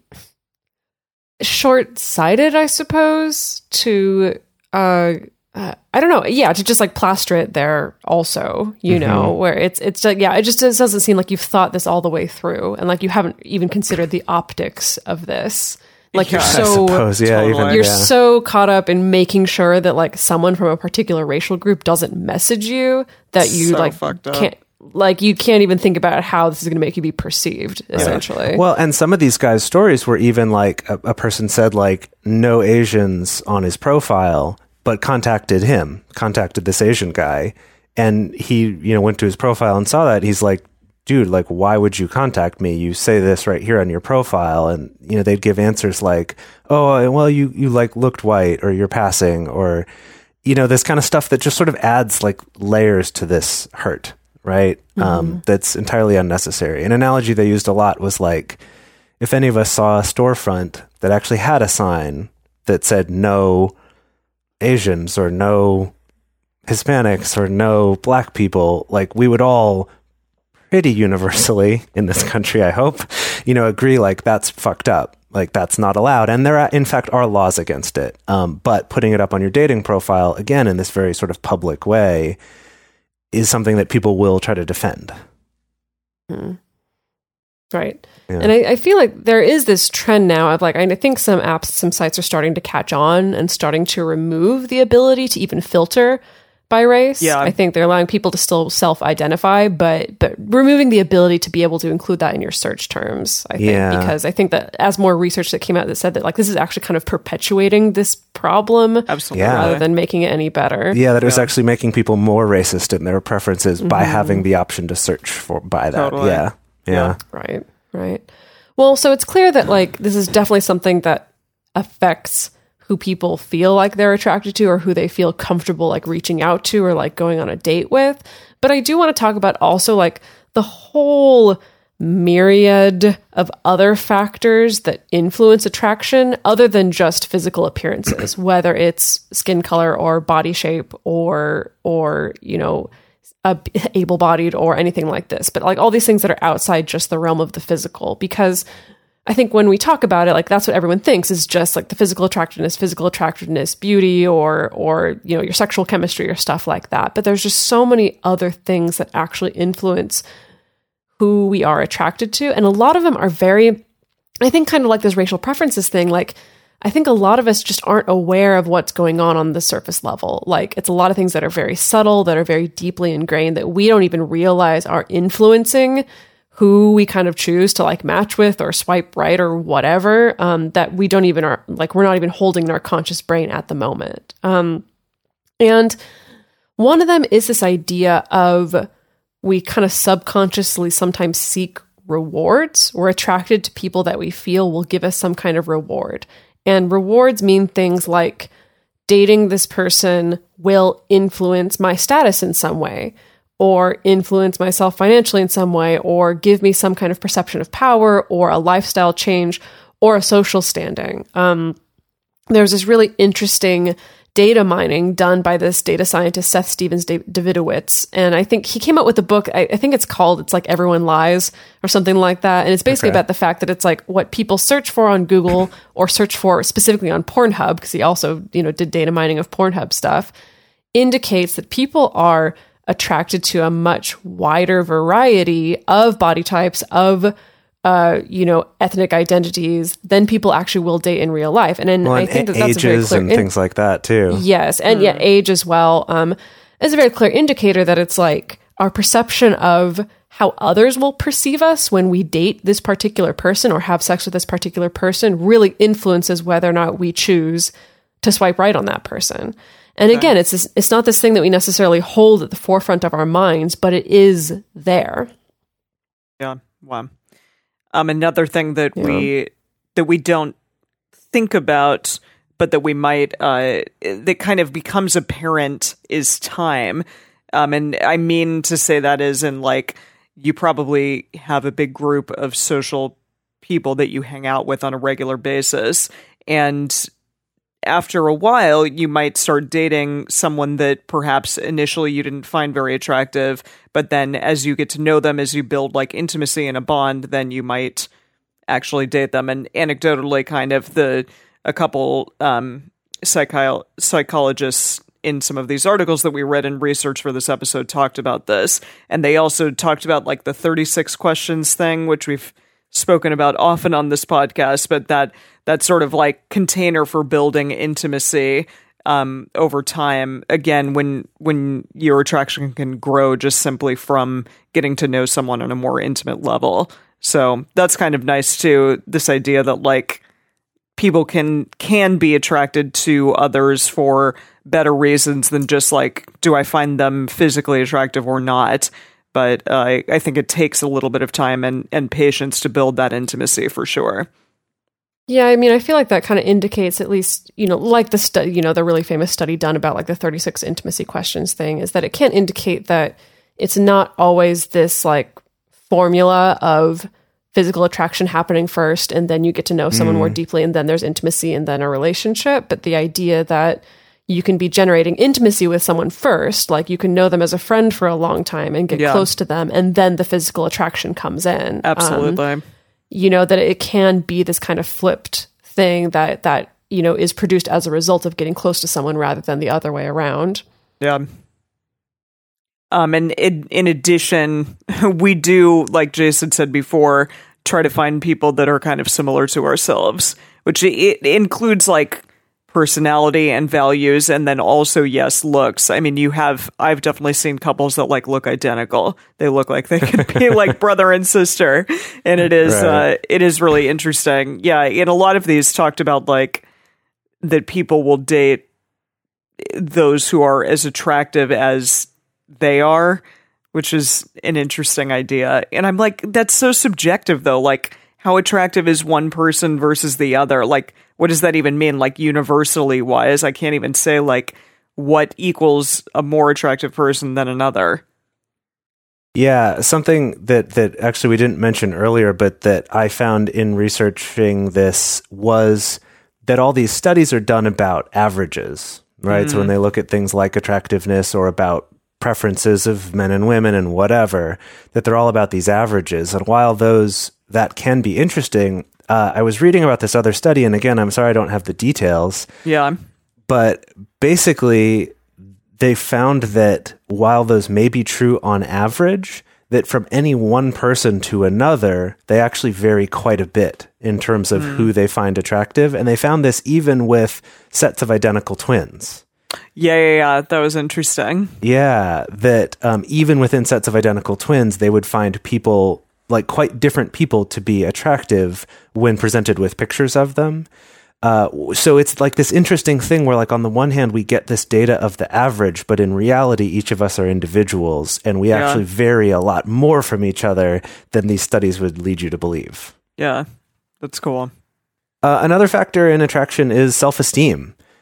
short-sighted, I suppose, to, uh, uh, I don't know, yeah, to just like plaster it there also, you mm-hmm. know, where it's, it's like, yeah, it just it doesn't seem like you've thought this all the way through, and like you haven't even considered the optics of this. Like yeah, you're so, suppose, yeah, totally. even, you're yeah. so caught up in making sure that like someone from a particular racial group doesn't message you that you So like fucked up. can't, like you can't even think about how this is going to make you be perceived, essentially. Well, and some of these guys' stories were even like a, a person said like no Asians on his profile, but contacted him, contacted this Asian guy, and he, you know, went to his profile and saw that. He's like, dude, like, why would you contact me? You say this right here on your profile. And, you know, they'd give answers like, oh, well, you, you like looked white, or you're passing, or, you know, this kind of stuff that just sort of adds like layers to this hurt, right? Mm-hmm. Um, that's entirely unnecessary. An analogy they used a lot was like, if any of us saw a storefront that actually had a sign that said no Asians or no Hispanics or no black people, like we would all pretty universally in this country, I hope, you know, agree like that's fucked up. Like that's not allowed. And there are, in fact, are laws against it. Um, but putting it up on your dating profile, again, in this very sort of public way, is something that people will try to defend. Hmm. Right. Yeah. And I, I feel like there is this trend now of like, I think some apps, some sites are starting to catch on and starting to remove the ability to even filter by race. Yeah. I think they're allowing people to still self-identify, but but removing the ability to be able to include that in your search terms, I think, Yeah. because I think that as more research that came out that said that like this is actually kind of perpetuating this problem Absolutely. Yeah. rather than making it any better. Yeah, that it was actually making people more racist in their preferences by having the option to search for by that. Totally. Yeah. Yeah. Yeah. Right, right. Well, so it's clear that like this is definitely something that affects who people feel like they're attracted to or who they feel comfortable like reaching out to or like going on a date with. But I do want to talk about also like the whole myriad of other factors that influence attraction other than just physical appearances, whether it's skin color or body shape or, or, you know, Uh, able-bodied or anything like this, but like all these things that are outside just the realm of the physical, because I think when we talk about it, like that's what everyone thinks is just like the physical attractiveness, physical attractiveness, beauty, or or you know your sexual chemistry or stuff like that. But there's just so many other things that actually influence who we are attracted to, and a lot of them are very, I think, kind of like this racial preferences thing, like. I think a lot of us just aren't aware of what's going on on the surface level. Like it's a lot of things that are very subtle, that are very deeply ingrained, that we don't even realize are influencing who we kind of choose to like match with or swipe right or whatever, um, that we don't even are like, we're not even holding in our conscious brain at the moment. Um, and one of them is this idea of we kind of subconsciously sometimes seek rewards. We're attracted to people that we feel will give us some kind of reward. And rewards mean things like dating this person will influence my status in some way, or influence myself financially in some way, or give me some kind of perception of power, or a lifestyle change, or a social standing. Um, there's this really interesting data mining done by this data scientist, Seth Stevens Davidowitz. And I think he came out with a book, I, I think it's called, it's like Everyone Lies or something like that. And it's basically Okay. about the fact that it's like what people search for on Google or search for specifically on Pornhub, because he also, you know, did data mining of Pornhub stuff, indicates that people are attracted to a much wider variety of body types, of uh, you know, ethnic identities than people actually will date in real life. And then Well, I and think that a- that's a very ages clear and in- things like that too. Yes, and yeah, age as well um, is a very clear indicator that it's like our perception of how others will perceive us when we date this particular person or have sex with this particular person really influences whether or not we choose to swipe right on that person. And again, it's this, it's not this thing that we necessarily hold at the forefront of our minds, but it is there. Yeah. Wow. Um, another thing that Yeah. we that we don't think about, but that we might uh, that kind of becomes apparent is time. Um, and I mean to say that is in like you probably have a big group of social people that you hang out with on a regular basis, and after a while, you might start dating someone that perhaps initially you didn't find very attractive, but then as you get to know them, as you build like intimacy and a bond, then you might actually date them. And anecdotally, kind of the a couple um, psychi- psychologists in some of these articles that we read and research for this episode talked about this, and they also talked about like the thirty-six questions thing, which we've spoken about often on this podcast, but that that sort of like container for building intimacy um, over time. Again, when when your attraction can grow just simply from getting to know someone on a more intimate level. So that's kind of nice too. This idea that like people can can be attracted to others for better reasons than just like, do I find them physically attractive or not? But uh, I, I think it takes a little bit of time and, and patience to build that intimacy for sure. Yeah, I mean, I feel like that kind of indicates, at least, you know, like the stu- you know, the really famous study done about like the thirty-six intimacy questions thing, is that it can indicate that it's not always this like formula of physical attraction happening first, and then you get to know someone more deeply, and then there's intimacy, and then a relationship. But the idea that you can be generating intimacy with someone first, like you can know them as a friend for a long time and get Yeah. close to them, and then the physical attraction comes in. Um, Absolutely. you know, that it can be this kind of flipped thing that, that, you know, is produced as a result of getting close to someone rather than the other way around. Yeah. Um, and in, in addition, we do, like Jason said before, try to find people that are kind of similar to ourselves, which it, it includes like personality and values, and then also, yes, looks. I mean, you have, I've definitely seen couples that like look identical. They look like they could be like brother and sister, and it is, Right. uh, it is really interesting. Yeah, in a lot of these talked about like that people will date those who are as attractive as they are, which is an interesting idea. And I'm like, that's so subjective though. Like, how attractive is one person versus the other? Like, what does that even mean? Like, universally wise, I can't even say like what equals a more attractive person than another. Yeah, something that, that actually we didn't mention earlier, but that I found in researching this was that all these studies are done about averages, right? So when they look at things like attractiveness or about preferences of men and women and whatever, that they're all about these averages. And while those, that can be interesting, uh, I was reading about this other study, and again, I'm sorry I don't have the details, Yeah. but basically they found that while those may be true on average, that from any one person to another, they actually vary quite a bit in terms of who they find attractive. And they found this even with sets of identical twins. Yeah, yeah, yeah. That was interesting. Yeah, that um, even within sets of identical twins, they would find people, like quite different people, to be attractive when presented with pictures of them. Uh, so it's like this interesting thing where, like, on the one hand, we get this data of the average, but in reality, each of us are individuals, and we Yeah. actually vary a lot more from each other than these studies would lead you to believe. Yeah, that's cool. Uh, another factor in attraction is self-esteem.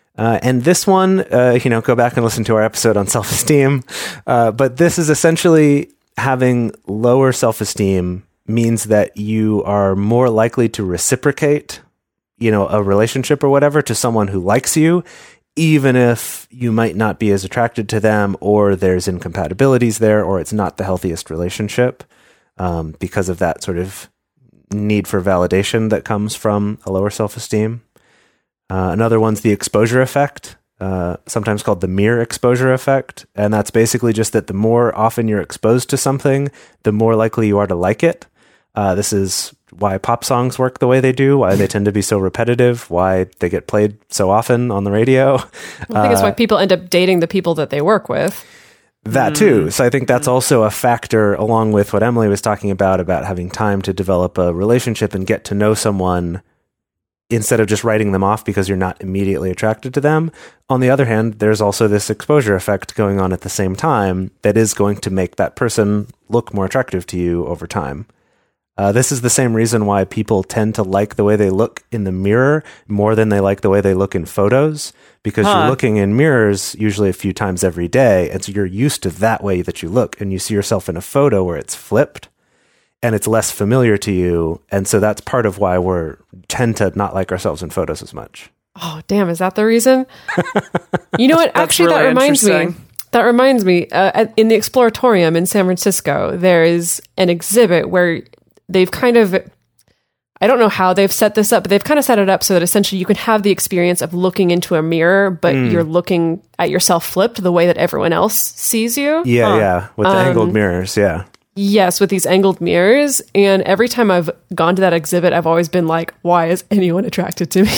Uh, and this one, uh, you know, go back and listen to our episode on self-esteem. Uh, but this is essentially having lower self-esteem means that you are more likely to reciprocate, you know, a relationship or whatever to someone who likes you, even if you might not be as attracted to them, or there's incompatibilities there, or it's not the healthiest relationship, um, because of that sort of need for validation that comes from a lower self-esteem. Uh, another one's the exposure effect, uh, sometimes called the mirror exposure effect. And that's basically just that the more often you're exposed to something, the more likely you are to like it. Uh, this is why pop songs work the way they do, why they tend to be so repetitive, why they get played so often on the radio. I think it's why people end up dating the people that they work with. That too. So I think that's also a factor, along with what Emily was talking about, about having time to develop a relationship and get to know someone instead of just writing them off because you're not immediately attracted to them. On the other hand, there's also this exposure effect going on at the same time that is going to make that person look more attractive to you over time. Uh, this is the same reason why people tend to like the way they look in the mirror more than they like the way they look in photos, because huh. you're looking in mirrors usually a few times every day, and so you're used to that way that you look, and you see yourself in a photo where it's flipped, and it's less familiar to you, and so that's part of why we tend to not like ourselves in photos as much. Oh, damn, is that the reason? You know what? Actually, really that reminds me. That reminds me, uh, at, in the Exploratorium in San Francisco, there is an exhibit where they've kind of, I don't know how they've set this up, but they've kind of set it up so that essentially you can have the experience of looking into a mirror, but mm. you're looking at yourself flipped the way that everyone else sees you. Yeah, huh. yeah, with the um, angled mirrors, yeah. Yes, with these angled mirrors. And every time I've gone to that exhibit, I've always been like, why is anyone attracted to me?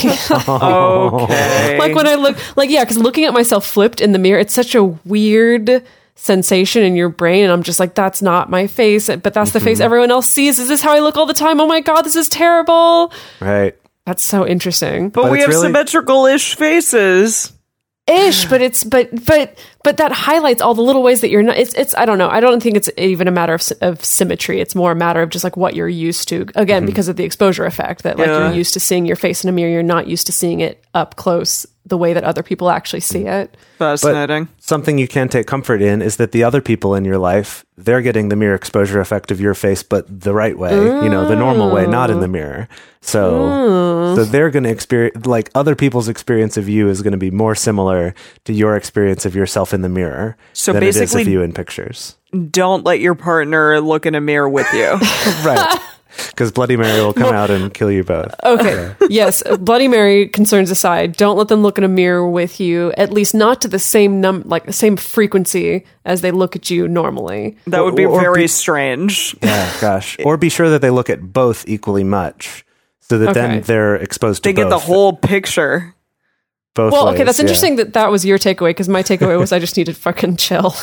Okay. Like when I look, like, yeah, because looking at myself flipped in the mirror, it's such a weird sensation in your brain. And I'm just like, that's not my face, but that's mm-hmm. the face everyone else sees. Is this how I look all the time? Oh my God, this is terrible. Right. That's so interesting. But, but we have really symmetrical-ish faces. Ish, but it's but but but that highlights all the little ways that you're not. It's it's I don't know. I don't think it's even a matter of of symmetry. It's more a matter of just like what you're used to. Again, mm-hmm. because of the exposure effect, that like yeah. you're used to seeing your face in a mirror. You're not used to seeing it up close the way that other people actually see it. Fascinating. But something you can take comfort in is that the other people in your life, they're getting the mirror exposure effect of your face, but the right way, mm. you know, the normal way, not in the mirror. So, mm. so they're going to experience, like other people's experience of you is going to be more similar to your experience of yourself in the mirror so than basically, it is of you in pictures. Don't let your partner look in a mirror with you. Right. Because Bloody Mary will come out and kill you both. Okay. Yes. Bloody Mary concerns aside, don't let them look in a mirror with you, at least not to the same num like the same frequency as they look at you normally. That would be or, or very be, strange. Yeah, gosh. Or be sure that they look at both equally much, so that okay. then they're exposed to they both. They get the whole picture. Both well, ways, okay, that's yeah. interesting that that was your takeaway, because my takeaway was I just need to fucking chill.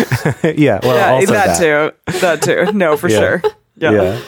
Yeah, well, yeah, also that, that too. That too. No, for yeah. sure. Yeah. yeah.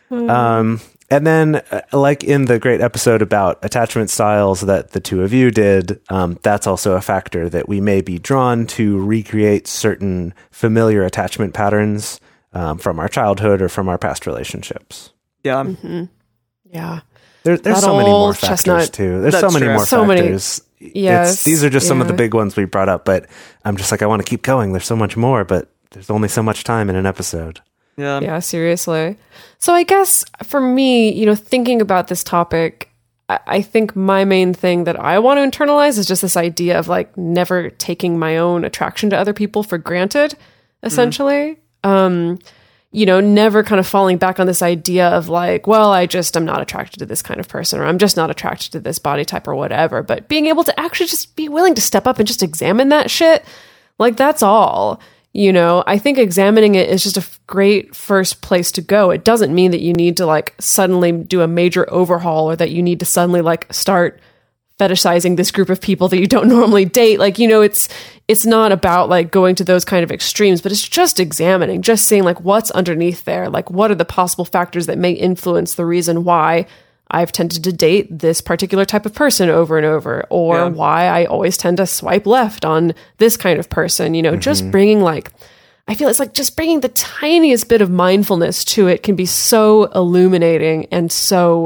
Um, and then, uh, like in the great episode about attachment styles that the two of you did, um, that's also a factor that we may be drawn to recreate certain familiar attachment patterns um, from our childhood or from our past relationships. Yeah. Mm-hmm. Yeah. There, there's that so many more factors chestnut. too. There's That's so many true. more so factors. Many, yes. It's, these are just yeah. some of the big ones we brought up, but I'm just like, I want to keep going. There's so much more, but there's only so much time in an episode. Yeah. Yeah, seriously. So I guess for me, you know, thinking about this topic, I, I think my main thing that I want to internalize is just this idea of like never taking my own attraction to other people for granted, essentially. Mm. Um, you know, never kind of falling back on this idea of like, well, I just am not attracted to this kind of person, or I'm just not attracted to this body type or whatever. But being able to actually just be willing to step up and just examine that shit, like that's all. You know, I think examining it is just a f- great first place to go. It doesn't mean that you need to like suddenly do a major overhaul, or that you need to suddenly like start fetishizing this group of people that you don't normally date. Like, you know, it's it's not about like going to those kind of extremes, but it's just examining, just seeing like what's underneath there. Like, what are the possible factors that may influence the reason why I've tended to date this particular type of person over and over, or yeah. why I always tend to swipe left on this kind of person. You know, mm-hmm. just bringing like, I feel it's like just bringing the tiniest bit of mindfulness to it can be so illuminating and so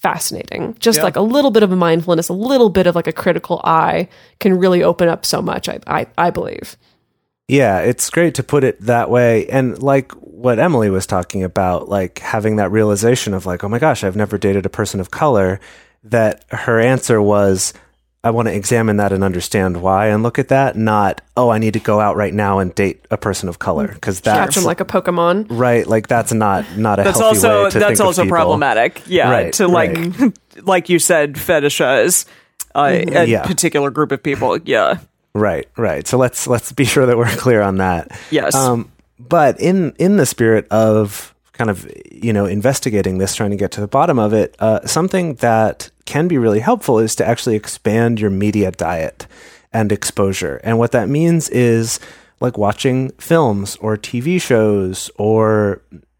fascinating. Just Yeah. like a little bit of a mindfulness, a little bit of like a critical eye can really open up so much, I, I, I believe. Yeah, it's great to put it that way. And like what Emily was talking about, like having that realization of like, oh my gosh, I've never dated a person of color, that her answer was, I want to examine that and understand why and look at that, not, oh, I need to go out right now and date a person of color. Because that's Catch them like a Pokemon. right. Like that's not, not a That's healthy also way to that's think of also people. problematic. Yeah, Right, to like right. like you said, fetishize uh, a Yeah. particular group of people. Yeah. Right, right. So let's let's be sure that we're clear on that. Yes. Um, but in in the spirit of kind of you know investigating this, trying to get to the bottom of it, uh, something that can be really helpful is to actually expand your media diet and exposure. And what that means is like watching films or T V shows or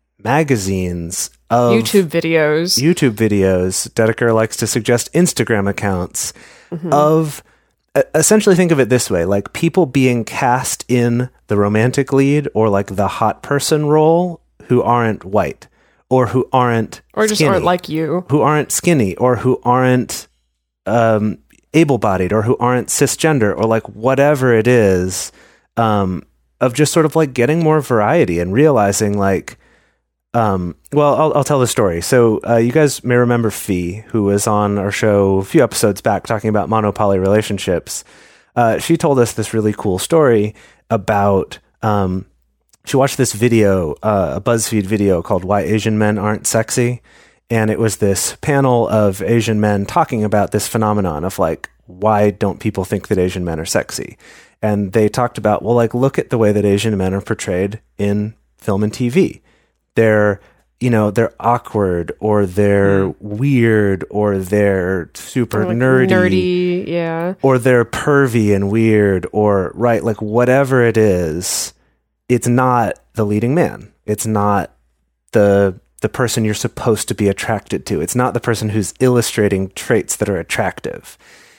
magazines of YouTube videos. YouTube videos. Dedeker likes to suggest Instagram accounts of uh, essentially think of it this way, like people being cast in the romantic lead or like the hot person role who aren't white or who aren't Or just skinny, aren't like you. who aren't skinny or who aren't um, able-bodied or who aren't cisgender or like whatever it is, um, of just sort of like getting more variety and realizing like, Um, well, I'll, I'll tell the story. So uh, you guys may remember Fee, who was on our show a few episodes back talking about monopoly relationships. Uh, she told us this really cool story about, um, she watched this video, uh, a BuzzFeed video called Why Asian Men Aren't Sexy. And it was this panel of Asian men talking about this phenomenon of like, why don't people think that Asian men are sexy? And they talked about, well, like, look at the way that Asian men are portrayed in film and T V. They're, you know, they're awkward or they're mm. weird or they're super Or like nerdy, nerdy, yeah. or they're pervy and weird or right, like whatever it is, it's not the leading man. It's not the the person you're supposed to be attracted to. It's not the person who's illustrating traits that are attractive.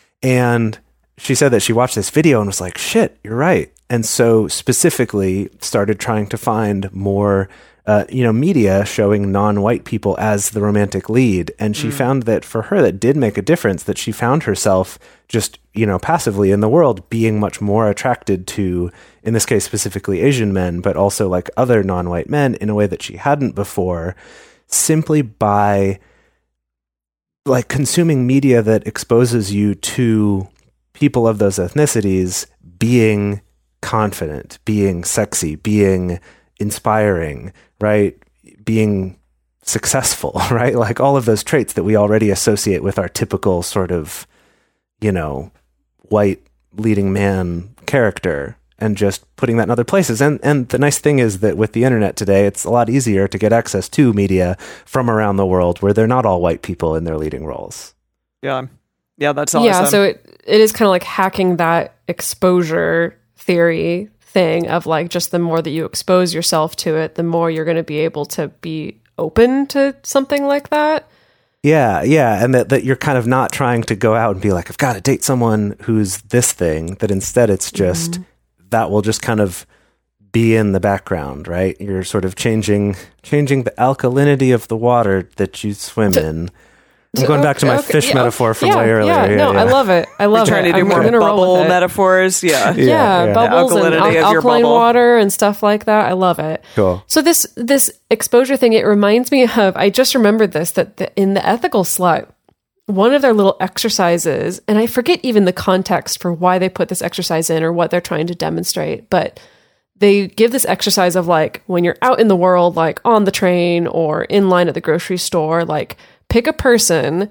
And she said that she watched this video and was like, shit, you're right. And so specifically started trying to find more Uh, you know, media showing non-white people as the romantic lead. And she mm. found that for her, that did make a difference, that she found herself just, you know, passively in the world being much more attracted to, in this case, specifically Asian men, but also like other non-white men in a way that she hadn't before, simply by like consuming media that exposes you to people of those ethnicities being confident, being sexy, being inspiring, right? Being successful, right? Like all of those traits that we already associate with our typical sort of, you know, white leading man character, and just putting that in other places. And and the nice thing is that with the internet today, it's a lot easier to get access to media from around the world where they're not all white people in their leading roles. Yeah. Yeah, that's awesome. Yeah, so it, it is kind of like hacking that exposure theory thing of like, just the more that you expose yourself to it, the more you're going to be able to be open to something like that. Yeah, yeah. And that, that you're kind of not trying to go out and be like, I've got to date someone who's this thing, that instead it's just, mm-hmm. that will just kind of be in the background, right? You're sort of changing changing the alkalinity of the water that you swim to, in. I'm going back to my okay, fish yeah, metaphor from yeah, way earlier. Yeah, yeah, no, yeah. I love it. I love We're trying it. to do I'm more gonna roll bubble with it. metaphors. Yeah. Yeah, Yeah, yeah. bubbles The and alkalinity al- of your alkaline bubble. water and stuff like that. I love it. Cool. So this this exposure thing, it reminds me of, I just remembered this, that the, in the Ethical Slut, one of their little exercises, and I forget even the context for why they put this exercise in or what they're trying to demonstrate, but they give this exercise of like, when you're out in the world, like on the train or in line at the grocery store, like pick a person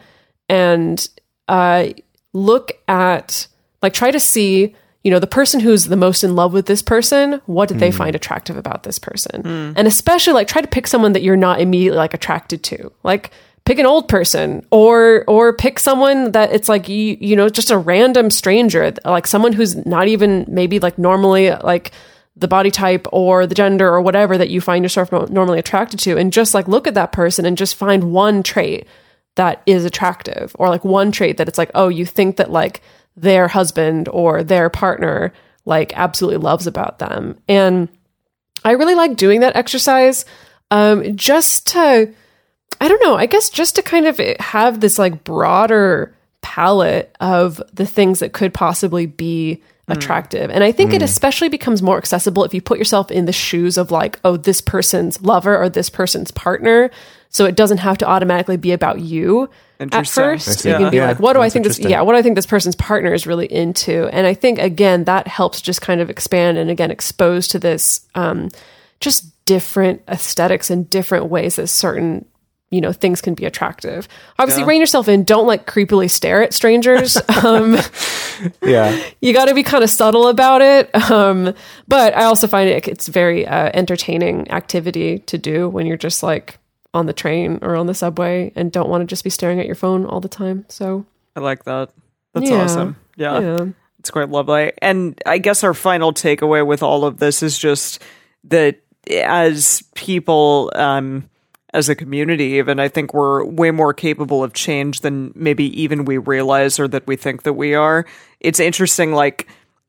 and uh, look at, like, try to see, you know, the person who's the most in love with this person, what did they mm. find attractive about this person? Mm. And especially, like, try to pick someone that you're not immediately, like, attracted to. Like, pick an old person, or or pick someone that it's like, you, you know, just a random stranger, like someone who's not even maybe, like, normally, like, the body type or the gender or whatever that you find yourself normally attracted to, and just, like, look at that person and just find one trait that is attractive, or like one trait that it's like, oh, you think that like their husband or their partner like absolutely loves about them. And I really like doing that exercise, um, just to, I don't know. I guess just to kind of have this like broader palette of the things that could possibly be attractive. And I think mm. it especially becomes more accessible if you put yourself in the shoes of like, oh, this person's lover or this person's partner. So it doesn't have to automatically be about you at first. You Yeah. can be Yeah, like, what do I that's think this, interesting. yeah, what do I think this person's partner is really into? And I think, again, that helps just kind of expand and again, expose to this, um, just different aesthetics and different ways that certain, you know, things can be attractive. Obviously, Yeah. rein yourself in. Don't like creepily stare at strangers. um, Yeah. you got to be kind of subtle about it. Um, but I also find it it's very uh, entertaining activity to do when you're just like on the train or on the subway and don't want to just be staring at your phone all the time. So I like that. That's Yeah. awesome. Yeah. yeah, It's quite lovely. And I guess our final takeaway with all of this is just that as people, um, as a community, even, I think we're way more capable of change than maybe even we realize or that we think that we are. It's interesting, like,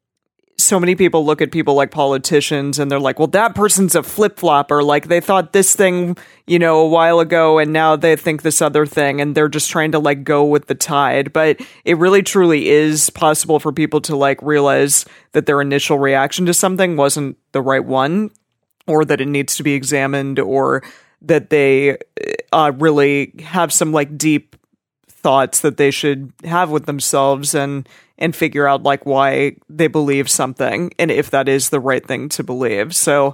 so many people look at people like politicians and they're like, well, that person's a flip-flopper. Like, they thought this thing, you know, a while ago and now they think this other thing and they're just trying to, like, go with the tide. But it really truly is possible for people to, like, realize that their initial reaction to something wasn't the right one, or that it needs to be examined, or that they uh, really have some like deep thoughts that they should have with themselves and and figure out like why they believe something and if that is the right thing to believe. So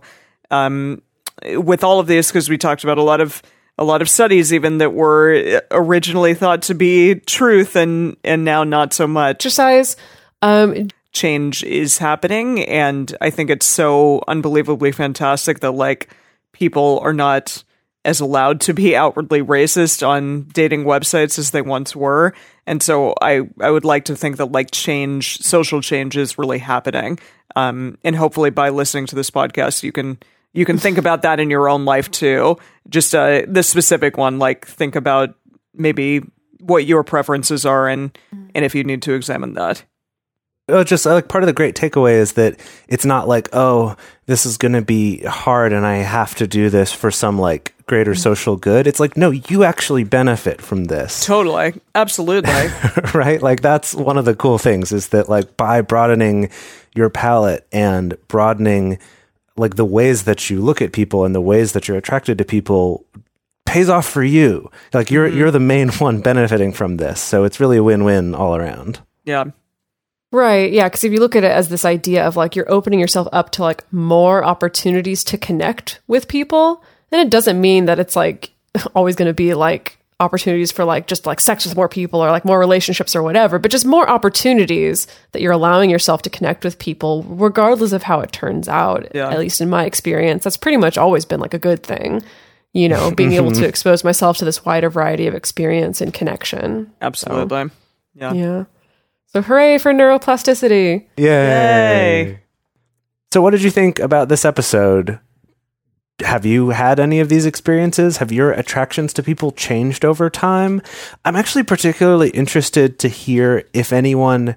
um, with all of this, because we talked about a lot of a lot of studies even that were originally thought to be truth and and now not so much. exercise. Um, Change is happening, and I think it's so unbelievably fantastic that like people are not as allowed to be outwardly racist on dating websites as they once were. And so I, I would like to think that like change, social change is really happening. Um, and hopefully by listening to this podcast, you can, you can think about that in your own life too. Just, uh, this specific one, like think about maybe what your preferences are and, and if you need to examine that. Oh, just like part of the great takeaway is that it's not like, oh, this is going to be hard and I have to do this for some like greater social good. It's like, no, you actually benefit from this. Totally. Absolutely. Right? Like that's one of the cool things is that like by broadening your palette and broadening like the ways that you look at people and the ways that you're attracted to people pays off for you. Like you're, mm-hmm. you're the main one benefiting from this. So it's really a win-win all around. Yeah. Right. Yeah. Because if you look at it as this idea of like you're opening yourself up to like more opportunities to connect with people, then it doesn't mean that it's like always going to be like opportunities for like just like sex with more people or like more relationships or whatever, but just more opportunities that you're allowing yourself to connect with people, regardless of how it turns out. Yeah. At least in my experience, that's pretty much always been like a good thing. You know, being able to expose myself to this wider variety of experience and connection. Absolutely. So, yeah. Yeah. So hooray for neuroplasticity. Yay. Yay. So what did you think about this episode? Have you had any of these experiences? Have your attractions to people changed over time? I'm actually particularly interested to hear if anyone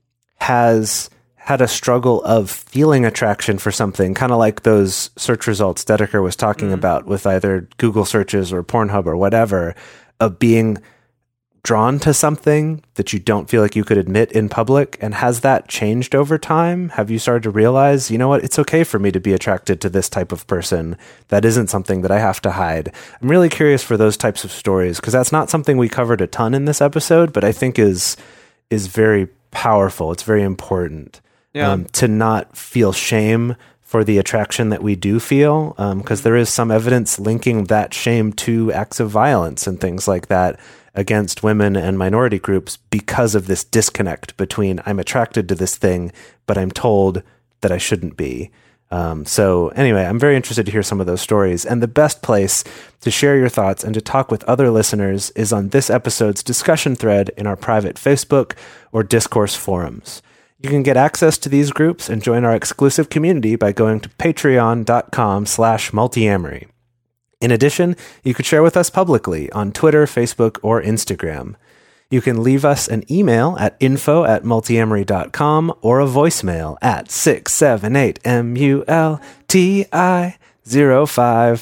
has had a struggle of feeling attraction for something, kind of like those search results Dedeker was talking mm. about with either Google searches or Pornhub or whatever, of being drawn to something that you don't feel like you could admit in public. And has that changed over time? Have you started to realize, you know what, it's okay for me to be attracted to this type of person. That isn't something that I have to hide. I'm really curious for those types of stories, because that's not something we covered a ton in this episode, but I think is is very powerful. It's very important yeah. um, to not feel shame for the attraction that we do feel, because um, there is some evidence linking that shame to acts of violence and things like that against women and minority groups because of this disconnect between I'm attracted to this thing, but I'm told that I shouldn't be. Um, so anyway, I'm very interested to hear some of those stories. And the best place to share your thoughts and to talk with other listeners is on this episode's discussion thread in our private Facebook or Discourse forums. You can get access to these groups and join our exclusive community by going to patreon.com slash multiamory. In addition, you could share with us publicly on Twitter, Facebook, or Instagram. You can leave us an email at info at multiamory dot com or a voicemail at six seven eight M U L T I zero five.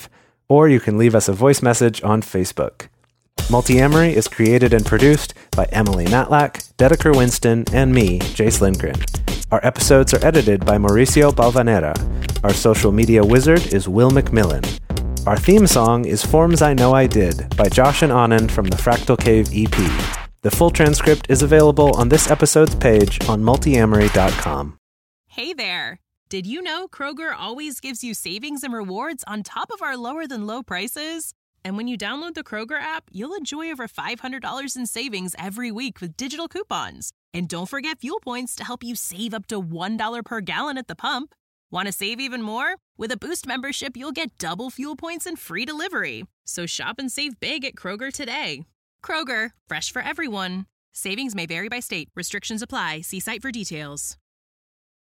or you can leave us a voice message on Facebook. Multiamory is created and produced by Emily Matlack, Dedeker Winston, and me, Jace Lindgren. Our episodes are edited by Mauricio Balvanera. Our social media wizard is Will McMillan. Our theme song is Forms I Know I Did by Josh and Anand from the Fractal Cave E P. The full transcript is available on this episode's page on multiamory dot com. Hey there! Did you know Kroger always gives you savings and rewards on top of our lower-than-low prices? And when you download the Kroger app, you'll enjoy over five hundred dollars in savings every week with digital coupons. And don't forget fuel points to help you save up to one dollar per gallon at the pump. Want to save even more? With a Boost membership, you'll get double fuel points and free delivery. So shop and save big at Kroger today. Kroger, fresh for everyone. Savings may vary by state. Restrictions apply. See site for details.